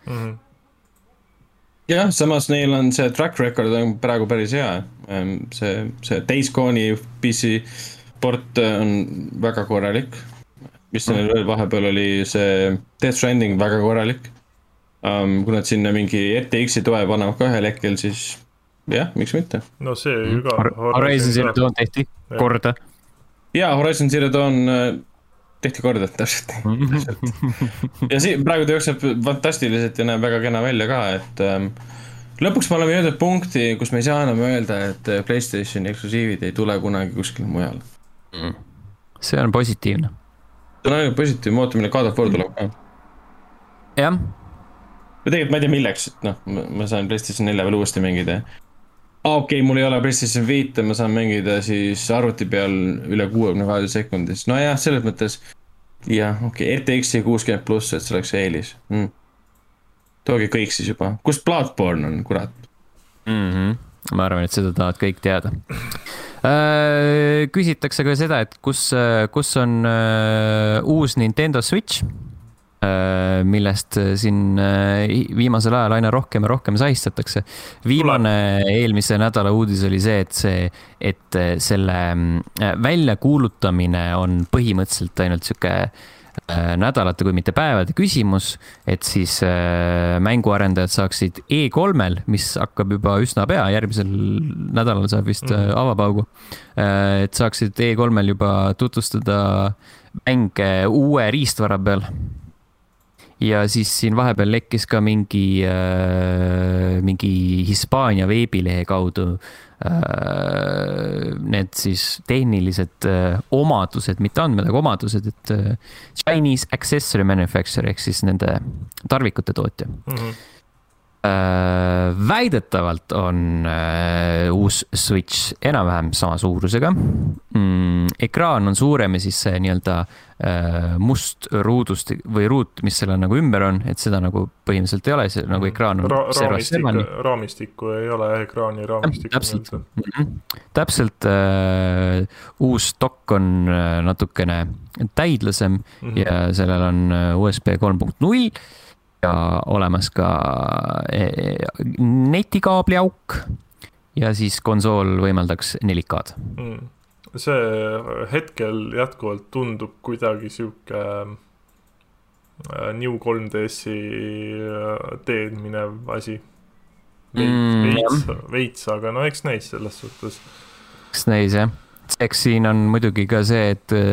Jah, samas neil on see track record on praegu päris hea. See Days Gone'i PC port on väga korralik. Mis neil veel vahepeal oli see Death Stranding väga korralik. Kui nad sinna mingi RTX-i toe panevad ka ühel hetkel, siis jah, miks mitte? No see ju ka. Horizon Zero Dawn tehti korda. jaa, Horizon Zero Dawn tehti korda, täpselt. Ja praegu ta jookseb fantastiliselt ja näeb väga kena välja ka, et lõpuks me oleme jõudnud punkti, kus me ei saa enam öelda, et PlayStationi eksklusiivid ei tule kunagi kuskil mujal. See on positiivne. See on ainult positiivne, ma ootan, mille God of War tuleb ka. Jah. Ja tegelikult ma ei tea milleks, et ma saan PlayStation 4 veel uuesti mängida. Okei, mul ei ole PlayStation 5, ma saan mängida siis arvuti peal üle 62 sekundis. No jah, selles mõttes, jah, okei, RTX 60+, et see oleks eelis. Tooge kõik siis juba. Kus Bloodborne on, kurat? Ma arvan, et seda tahavad kõik teada. Küsitakse ka seda, et kus on uus Nintendo Switch, millest siin viimasel ajal aina rohkem ja rohkem sahistatakse. Viimane eelmise nädala uudis oli see, et selle väljakuulutamine on põhimõtteliselt ainult siuke nädalate kui mitte päevade küsimus, et siis mänguarendajad saaksid E3-l, mis hakkab juba üsna pea, järgmisel nädalal saab vist avapaugu, et saaksid E3-l juba tutvustada mänge uue riistvara peal. Ja siis siin vahepeal lekkis ka mingi Hispaania veebilehe kaudu need siis tehnilised omadused, mitte andmed, aga omadused, et Chinese Accessory Manufacturer ehk siis nende tarvikute tootja. Väidetavalt on uus Switch enam-vähem sama suurusega. Ekraan on suurem ja siis see nii-öelda must ruudust või ruut, mis selle nagu ümber on, et seda nagu põhimõtteliselt ei ole, see nagu ekraan on raamistikku ei ole, ekraani raamistikku. Täpselt uus dokk on natukene täidlasem ja sellel on USB 3.0 ja olemas ka netikaabli auk ja siis konsool võimaldaks 4K-d. See hetkel jätkuvalt tundub kuidagi siuke New 3DS-i teed minev asi. Veits, aga no eks näis selles suhtes. Eks näis, jah. Eks siin on muidugi ka see,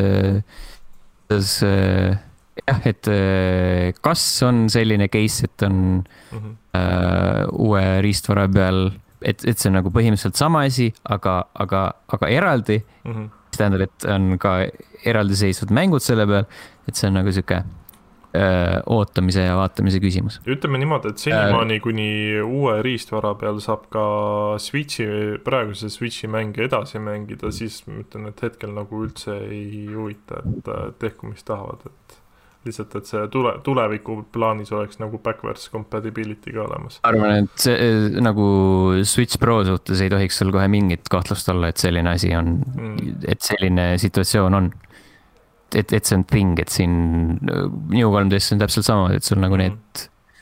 et kas on selline case, et on uue riistvara peal, et see on nagu põhimõtteliselt sama asi, aga eraldi, mis tähendab, et on ka eraldiseisvad mängud selle peal, et see on nagu siuke ootamise ja vaatamise küsimus. Ütleme niimoodi, et senimaani kuni uue riistvara peal saab ka praeguse Switchi mänge edasi mängida, siis ma ütlen, et hetkel nagu üldse ei huvita, et tehku mis tahavad, et lihtsalt, et see tuleviku plaanis oleks nagu backwards compatibility ka olemas. Arvan, et see nagu Switch Pro suhtes ei tohiks sul kohe mingit kahtlust olla, et selline asi on, et selline situatsioon on. Et see on thing, et siin New 3DS on täpselt sama, et sul nagu need,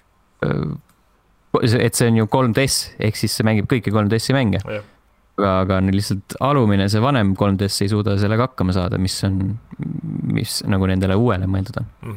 et see on ju 3DS, ehk siis see mängib kõiki 3DS-i mänge. Aga lihtsalt alumine, see vanem 3DS ei suuda sellega hakkama saada, mis nagu nendele uuele mõeldud on.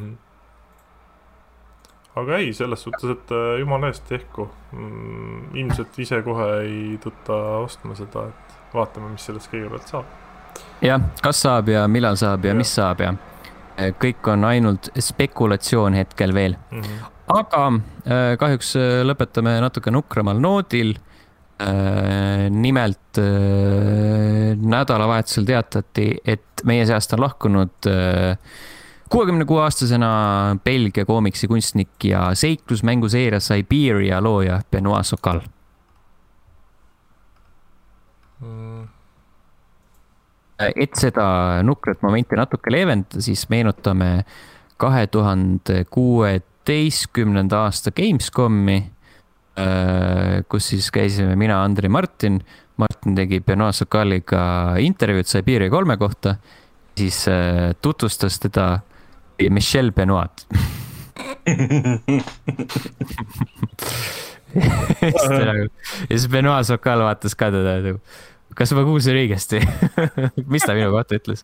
Aga ei, selles suhtes, et jumala eest tehku. Ilmselt ise kohe ei tõtta ostma seda, et vaatame, mis sellest kõigepealt saab. Jah, kas saab ja millal saab ja mis saab ja kõik on ainult spekulatsioon hetkel veel. Aga kahjuks lõpetame natuke nukramal noodil. Nimelt nädalavahetusel teatati, et meie seast on lahkunud 66-aastasena Belgia koomiksi kunstnik ja seiklusmänguseeria Siberia looja Benoit Sokal. Et seda nukrat momenti natuke leevendada, siis meenutame 2016. aasta Gamescomi, kus siis käisime mina, Andri, Martin tegi Benoit Sokaliga intervjuud Siberia 3 kohta, siis tutvustas teda Michel Benoit. Ja siis Benoit Sokal vaatas ka teda, kas ma kuulsin õigesti? Mis ta minu kohta ütles?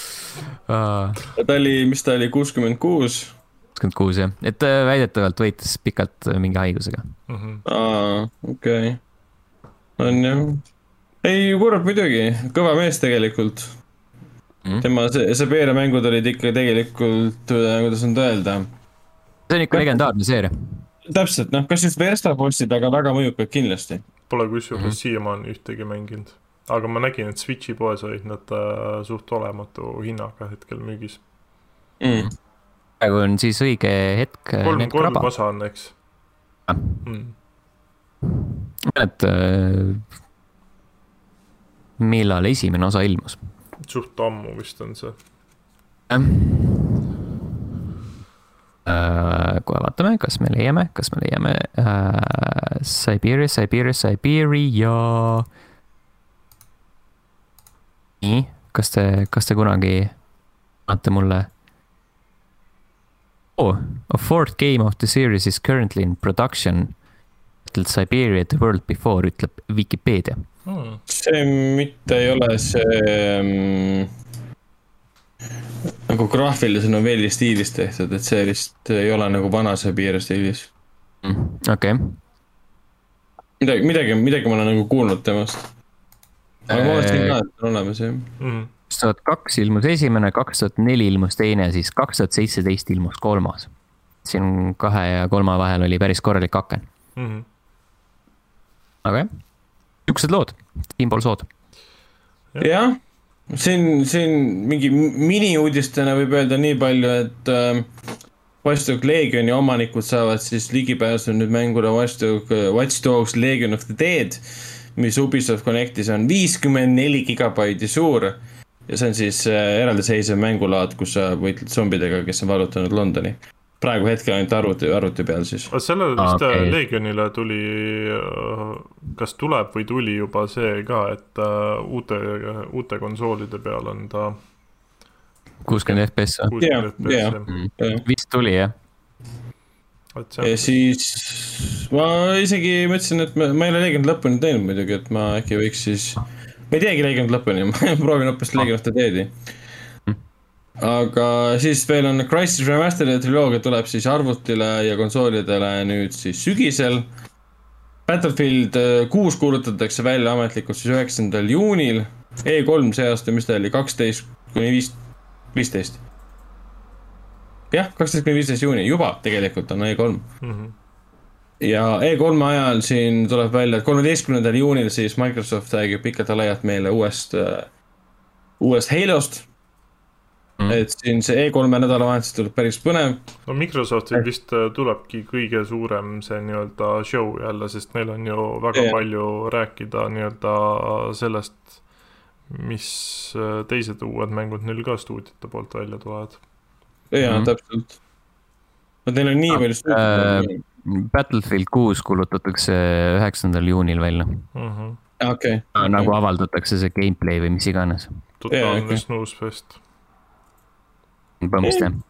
Mis ta oli 66? 66, jah. Et väidetavalt võitis pikalt mingi haigusega. Okei. On jah. Ei, kurat muidugi. Kõva mees tegelikult. tema Siberia mängud olid ikka tegelikult, kuidas nüüd öelda. See on ikka legendaarne seeria. Täpselt, kas just verstapostid, aga väga mõjukad kindlasti. Pole kusjuures siiamaani ühtegi mänginud. Aga ma nägin, et Switchi poes olid nad suht olematu hinnaga hetkel müügis. Praegu on siis õige hetk. Kolm osa on, eks? Et millal esimene osa ilmus? Suht ammu vist on see. Kohe vaatame, kas me leiame Siberia. Nii, kas te kunagi annate mulle? A fourth game of the series is currently in production. Siberia the world before, ütleb Wikipedia. See mitte ei ole see nagu graafilise novelli stiilis tehtud, et see vist ei ole nagu vana Siberia stiilis. Okei. Midagi ma olen nagu kuulnud temast. Aga ma olen ka, et on olemas, jah. 2002 ilmus esimene, 2004 ilmus teine, siis 2017 ilmus kolmas. Siin 2 ja 3 vahel oli päris korralik aken. Aga üksed lood, Teampool sood. Jah, siin mingi mini-uudistena võib öelda nii palju, et Watch Dogs Legioni omanikud saavad siis ligipääsu nüüd mängule Watch Dogs Legion of the Dead, mis Ubisoft Connectis on 54 gigabaiti suur ja see on siis eraldiseisev mängulaad, kus sa võitled zombidega, kes on valutanud Londoni. Praegu hetkel ainult arvuti peal siis. Sellele vist Legionile tuli, kas tuleb või tuli juba see ka, et uute konsoolide peal on ta 60 FPS. Vist tuli, jah. Ja siis ma isegi mõtlesin, et ma ei ole Legion lõpuni teinud muidugi, et ma äkki võiks siis, ma ei teegi Legion lõpuni, ma proovin hoopis Legion of the Deadi. Aga siis veel on Crysis Remastered triloogia tuleb siis arvutile ja konsoolidele nüüd siis sügisel. Battlefield 6 kuulutatakse välja ametlikult siis 9. juunil. E3 see aasta, mis ta oli, 12-15. Jah, 12-15 juuni, juba tegelikult on E3. Ja E3 ajal siin tuleb välja, et 13. juunil siis Microsoft räägib pikalt ja laialt meile uuest Halost. Et siin see E3 nädalavahetus tuleb päris põnev. No Microsoftil vist tulebki kõige suurem see nii-öelda show jälle, sest neil on ju väga palju rääkida nii-öelda sellest, mis teised uued mängud neil ka stuudiote poolt välja tulevad. Jaa, täpselt. Neil on nii palju stuudiote. Battlefield 6 kuulutatakse 9. juunil välja. Okay. Nagu avaldatakse see gameplay või mis iganes. Totaalne snoozefest. Põmmist, jah.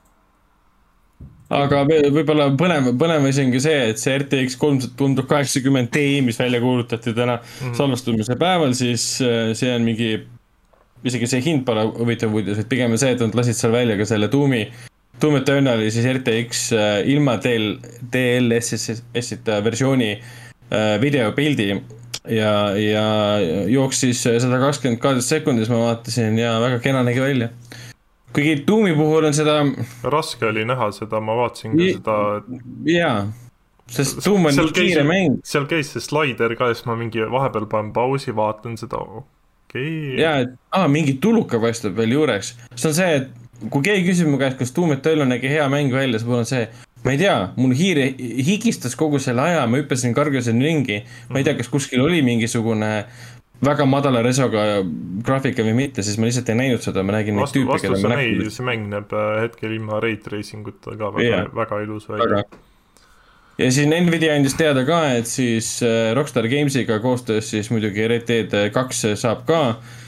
Aga võib-olla põnev isegi see, et see RTX 3080 Ti, mis välja kuulutati täna salvestumise päeval, siis see on mingi, isegi see hind pole huvitav uudis, et pigem see, et nad lasid seal välja ka selle Doom Eternali siis RTX ilma DLSS-ita versiooni videopildi ja jooks siis 120 sekundis, ma vaatasin ja väga kena nägi välja. Kuigi Doomi puhul on seda raske oli näha seda, ma vaatasin ka seda jaa, sest Doom on kiire mäng. Seal käis see slider ka, siis ma mingi vahepeal panen pausi, vaatan seda, okei. Jaa, et mingi tuluka paistab veel juureks. See on see, et kui keegi küsib mu käest, kas Doom Eternal nägi hea mäng välja, siis mul on see, ma ei tea, mul hiire higistas kogu selle aja, ma hüppasin kargasin ringi, ma ei tea, kas kuskil oli mingisugune väga madala resoga graafika või mitte, siis ma lihtsalt ei näinud seda, ma nägin neid tüüpe, kelle ma nägin. See mäng näeb hetkel ilma ray tracingut ka väga ilus välja. Ja siin Nvidia andis teada ka, et siis Rockstar Gamesiga koostöös siis muidugi Red Dead 2 saab ka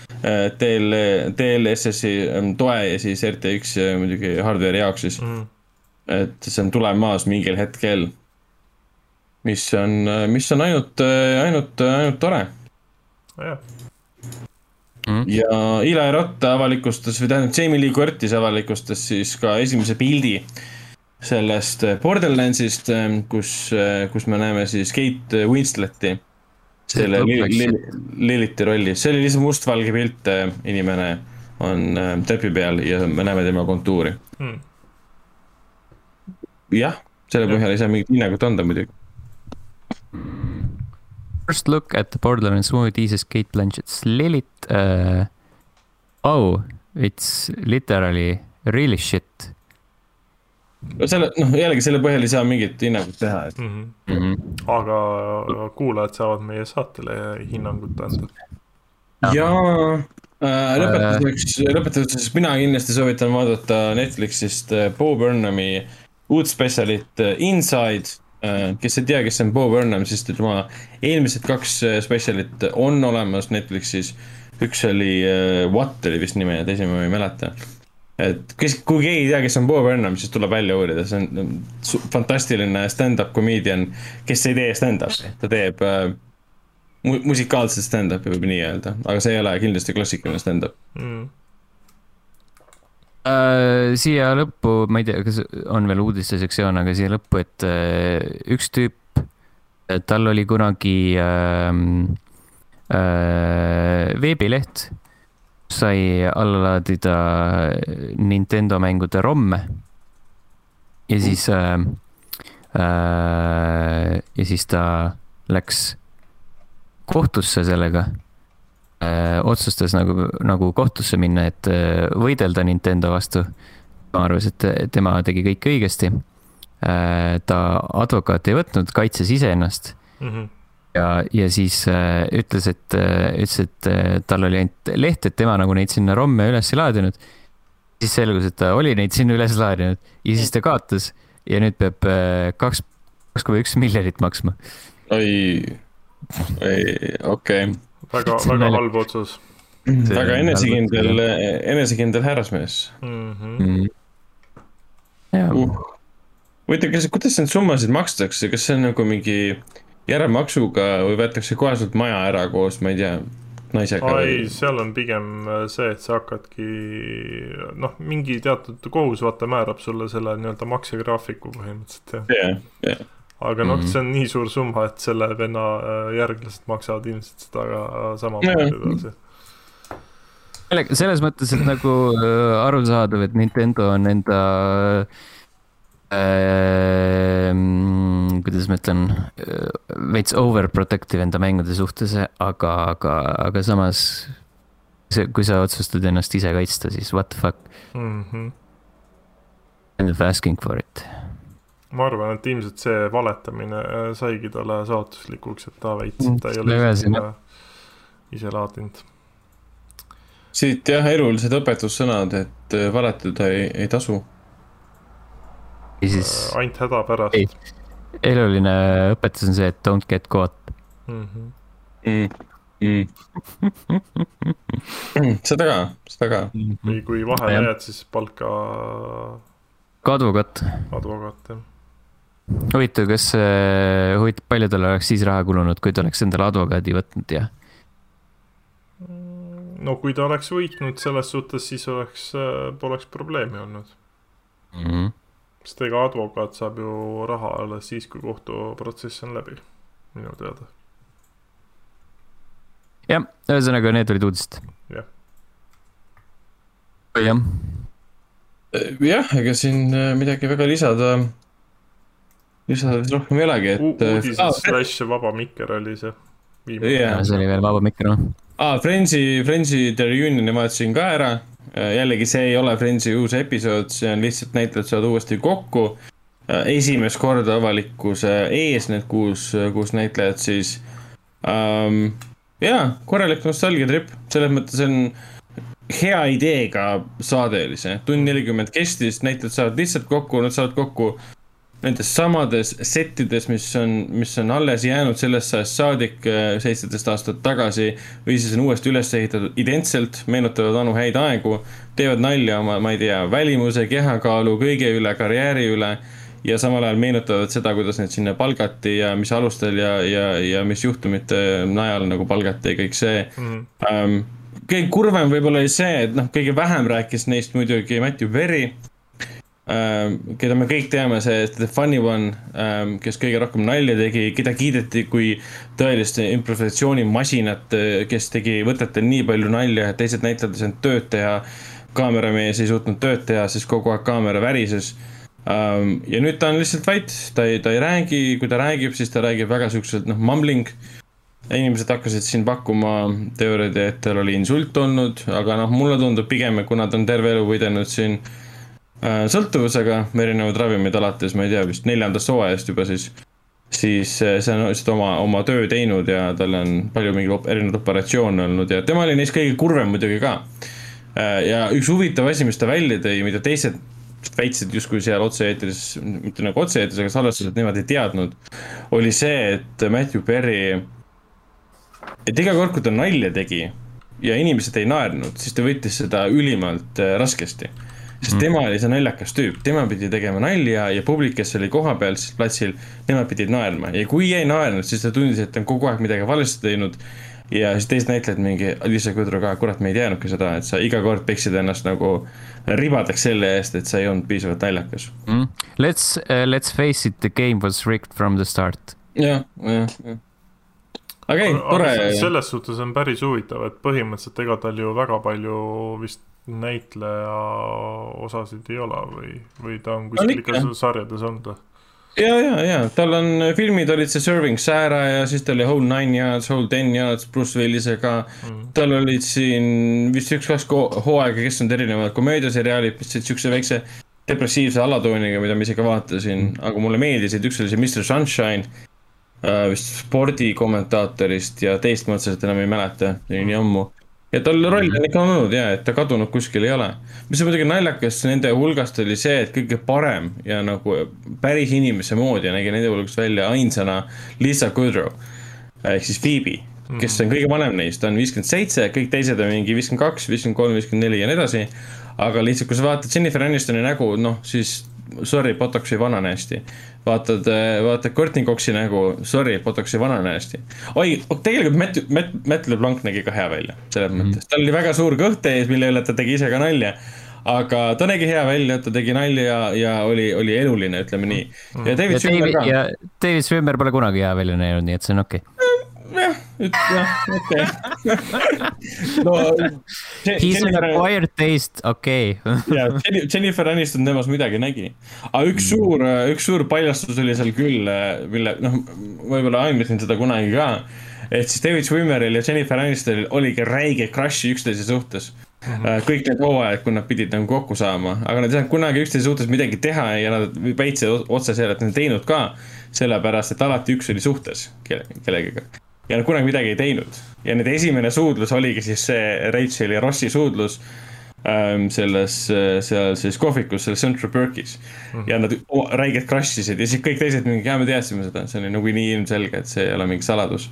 DLSS-i toe ja siis RTX muidugi hardware jaoks siis. Et see on tulemaas mingil hetkel, mis on ainult tore. Ja Eli Roth avalikustas või tähendab Jamie Lee Curtis avalikustas siis ka esimese pildi sellest Borderlandsist, kus me näeme siis Kate Winsleti selle Liliti rolli. See oli lihtsalt mustvalge pilt inimene on trepi peal ja me näeme tema kontuuri. Jah, selle põhjal ei saa mingit hinnangut anda muidugi. First look at the Borderlands movie teases Kate Blanchett's Lilith. Oh, it's literally really shit. Selle, jällegi selle põhjal ei saa mingit hinnangut teha. Aga kuulajad saavad meie saatele hinnangut anda. Ja lõpetuseks mina kindlasti soovitan vaadata Netflixist Bo Burnhami uut spetsialit Inside. Kes ei tea, kes on Bo Burnham, siis tema eelmised 2 spetsialit on olemas Netflixis. Üks oli What oli vist nime ja teise ma ei mäleta. Et kui keegi ei tea, kes on Bo Burnham, siis tuleb välja uurida. See on fantastiline stand-up comedian, kes ei tee stand-up. Ta teeb musikaalset stand-upi võib nii öelda, aga see ei ole kindlasti klassikaline stand-up. Siia lõppu, ma ei tea, kas on veel uudiste sektsioon, aga siia lõppu, et üks tüüp, tal oli kunagi veebileht, sai alla laadida Nintendo mängude romme ja siis ta läks kohtusse sellega, otsustas nagu kohtusse minna, et võidelda Nintendo vastu. Ma arvas, et tema tegi kõik õigesti. Ta advokaat ei võtnud, kaitses ise ennast. Ja siis ütles, et tal oli ainult leht, et tema nagu neid sinna romme üles laadinud. Siis selgus, et ta oli neid sinna üles laadinud ja siis ta kaotas ja nüüd peab 2,1 miljonit maksma. Okei. Väga halb otsus. Väga enesekindel härrasmees. Võite, kuidas need summasid makstakse? Kas see on nagu mingi järelmaksuga või võetakse koheselt maja ära koos, ma ei tea, naisega? Seal on pigem see, et sa hakkadki mingi teatud kohus määrab sulle selle nii-öelda maksegraafiku põhimõtteliselt. Jah. Aga see on nii suur summa, et selle venna järglased maksavad ilmselt seda sama edasi. Selles mõttes, et nagu arusaadav, et Nintendo on enda kuidas ma ütlen, veits overprotective enda mängude suhtes, aga samas kui sa otsustad ennast ise kaitsta, siis what the fuck? End of asking for it. Ma arvan, et ilmselt see valetamine saigi talle saatuslikuks, et ta veits, et ta ei ole ise laadinud. Siit elulised õpetussõnad, et valetada ei tasu. Ainult häda pärast. Eluline õpetus on see, et don't get caught. Seda ka. Või kui vahele jääd, siis palka advokaat, jah. Huvitav, palju tal oleks siis raha kulunud, kui ta oleks endale advokaadi võtnud ja? No kui ta oleks võitnud selles suhtes, siis poleks probleemi olnud. Sest ega advokaat saab ju raha alles siis, kui kohtuprotsess on läbi, minu teada. Jah, ühesõnaga need olid uudist. Jah, ega siin midagi väga lisada rohkem ei olegi, et uudised / vaba mikker oli see viimane. See oli veel vaba mikker, Friendsi The Reunioni vaatasin ka ära. Jällegi see ei ole Friendsi uus episood, see on lihtsalt näitlejad saavad uuesti kokku. Esimest korda avalikkuse ees need kuus näitlejad siis. Korralik nostalgiatrip, selles mõttes on hea ideega saade oli see. Tund 40 kestis, näitlejad saavad lihtsalt kokku, nad saavad kokku nendes samades settides, mis on alles jäänud sellest sajast saadik 17 aastat tagasi või siis on uuesti üles ehitatud identselt, meenutavad vanu häid aegu, teevad nalja oma, ma ei tea, välimuse, kehakaalu, kõige üle, karjääri üle ja samal ajal meenutavad seda, kuidas need sinna palgati ja mis alustel ja mis juhtumite najal nagu palgati ja kõik see. Kõige kurvem võib-olla oli see, et kõige vähem rääkis neist muidugi Matthew Perry, keda me kõik teame, see The Funny One, kes kõige rohkem nalja tegi, keda kiideti kui tõelist improvisatsioonimasinat, kes tegi võtetel nii palju nalja, et teised näitlejad ei saanud tööd teha, kaameramees ei suutnud tööd teha, siis kogu aeg kaamera värises. Ja nüüd ta on lihtsalt vait, ta ei räägi, kui ta räägib, siis ta räägib väga siukselt, mumbling. Inimesed hakkasid siin pakkuma teooriad, et tal oli insult olnud, aga mulle tundub pigem, kuna ta on terve elu võidelnud siin sõltuvusega, erinevad ravimid alates, ma ei tea, vist 4. hooajast juba siis see on lihtsalt oma töö teinud ja tal on palju mingi erinevad operatsioone olnud ja tema oli neist kõige kurvem muidugi ka. Ja üks huvitav asi, mis ta välja tõi, mida teised väitsid justkui seal otse-eetris, mitte nagu otse-eetris, aga salvestused nemad ei teadnud, oli see, et Matthew Perry, et iga kord, kui ta nalja tegi ja inimesed ei naernud, siis ta võttis seda ülimalt raskesti. Sest tema oli see naljakas tüüp, tema pidi tegema nalja ja publik, kes oli koha peal siis platsil, nemad pidid naerma. Ja kui ei naernud, siis ta tundis, et ta on kogu aeg midagi valesti teinud. Ja siis teised näitlejad mingi, Liisa Kudro ka, kurat, me ei teadnudki seda, et sa iga kord peksid ennast nagu ribadeks selle eest, et sa ei olnud piisavalt naljakas. Let's face it, the game was rigged from the start. Jah. Okei, tore. Selles suhtes on päris huvitav, et põhimõtteliselt ega tal ju väga palju vist näitleja osasid ei ole või ta on kuskil ikka sarjades olnud? Ja, tal on filmid olid see Serving Sarah ja siis tal oli Whole 9 Yards, Whole 10 Yards, Bruce Willisega. Tal olid siin vist 1-2 hooaega, kes on erinevad komöödiaseriaalid, mis siukse väikse depressiivse alatooniga, mida ma isegi vaatasin, aga mulle meeldisid, üks oli see Mr. Sunshine, vist spordikommentaatorist ja teist ma otseselt enam ei mäleta, nii ammu. Ja tal roll on ikka olnud, et ta kadunud kuskil ei ole. Mis on muidugi naljakas nende hulgast oli see, et kõige parem ja nagu päris inimese moodi nägi nende hulgast välja ainsana Liisa Kudrow, ehk siis Phoebe, kes on kõige vanem neist, ta on 57, kõik teised on mingi 52, 53, 54 ja nii edasi. Aga lihtsalt, kui sa vaatad Jennifer Anistoni nägu, siis sorry, Botox ei vanane hästi. Vaatad Courtney Coxi nägu, sorry, Botox ei vanane hästi. Tegelikult Matt LeBlanc nägi ka hea välja, selles mõttes. Tal oli väga suur kõht ees, mille üle ta tegi ise ka nalja. Aga ta nägi hea välja, ta tegi nalja ja oli eluline, ütleme nii. Ja David Schwimmer ka. Ja David Schwimmer pole kunagi hea välja näinud, nii et see on okei. okei. He's an acquired taste, okei. Jennifer Aniston temas midagi nägi. Aga üks suur paljastus oli seal küll, mille, võib-olla aimlesin seda kunagi ka, et siis David Schwimmeril ja Jennifer Anistonil oligi räige crushi üksteise suhtes. Kõik need hooajad, kui nad pidid nagu kokku saama, aga nad ei saanud kunagi üksteise suhtes midagi teha ja nad väitsid otse selle, et nad teinud ka, sellepärast, et alati üks oli suhtes kellegiga. Ja nad kunagi midagi ei teinud. Ja need esimene suudlus oligi siis see Rachel ja Rossi suudlus selles seal siis kohvikus, selles Central Perkis. Ja nad räiged crashisid ja siis kõik teised mingi, me teadsime seda, see oli nagu nii ilmselge, et see ei ole mingi saladus.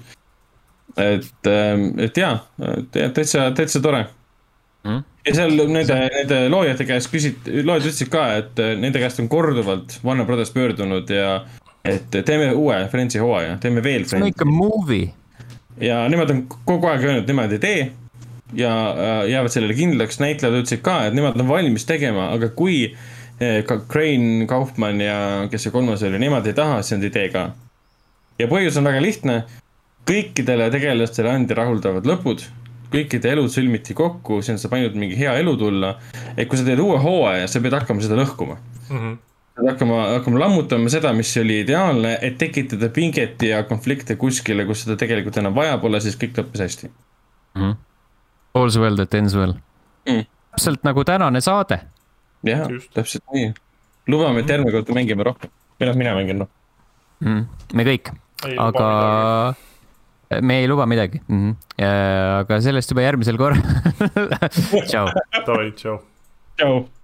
Et jaa, täitsa tore. Ja seal nende loojate käest loojad ütlesid ka, et nende käest on korduvalt Warner Brothers pöördunud ja et teeme uue Friendsi hooaja, teeme veel Friendsi. Make a movie. Ja nemad on kogu aeg öelnud, nemad ei tee ja jäävad sellele kindlaks. Näitlejad ütlesid ka, et nemad on valmis tegema, aga kui Crane, Kaufman ja kes see kolmas oli, nemad ei taha, siis nad ei tee ka. Ja põhjus on väga lihtne. Kõikidele tegelastele andi rahuldavad lõpud. Kõikide elud sõlmiti kokku, siin saab ainult mingi hea elu tulla. Et kui sa teed uue hooaja, sa pead hakkama seda lõhkuma. Hakkama lammutama seda, mis oli ideaalne, et tekitada pinget ja konflikte kuskile, kus seda tegelikult enam vaja pole, siis kõik lõppes hästi. All's well that ends well. Täpselt nagu tänane saade. Jah, täpselt nii. Lubame, et järgmine kord mängime rohkem. Või mina mängin Me kõik. Aga me ei luba midagi. Aga sellest juba järgmisel korral. Ciao. Davai, ciao. Ciao.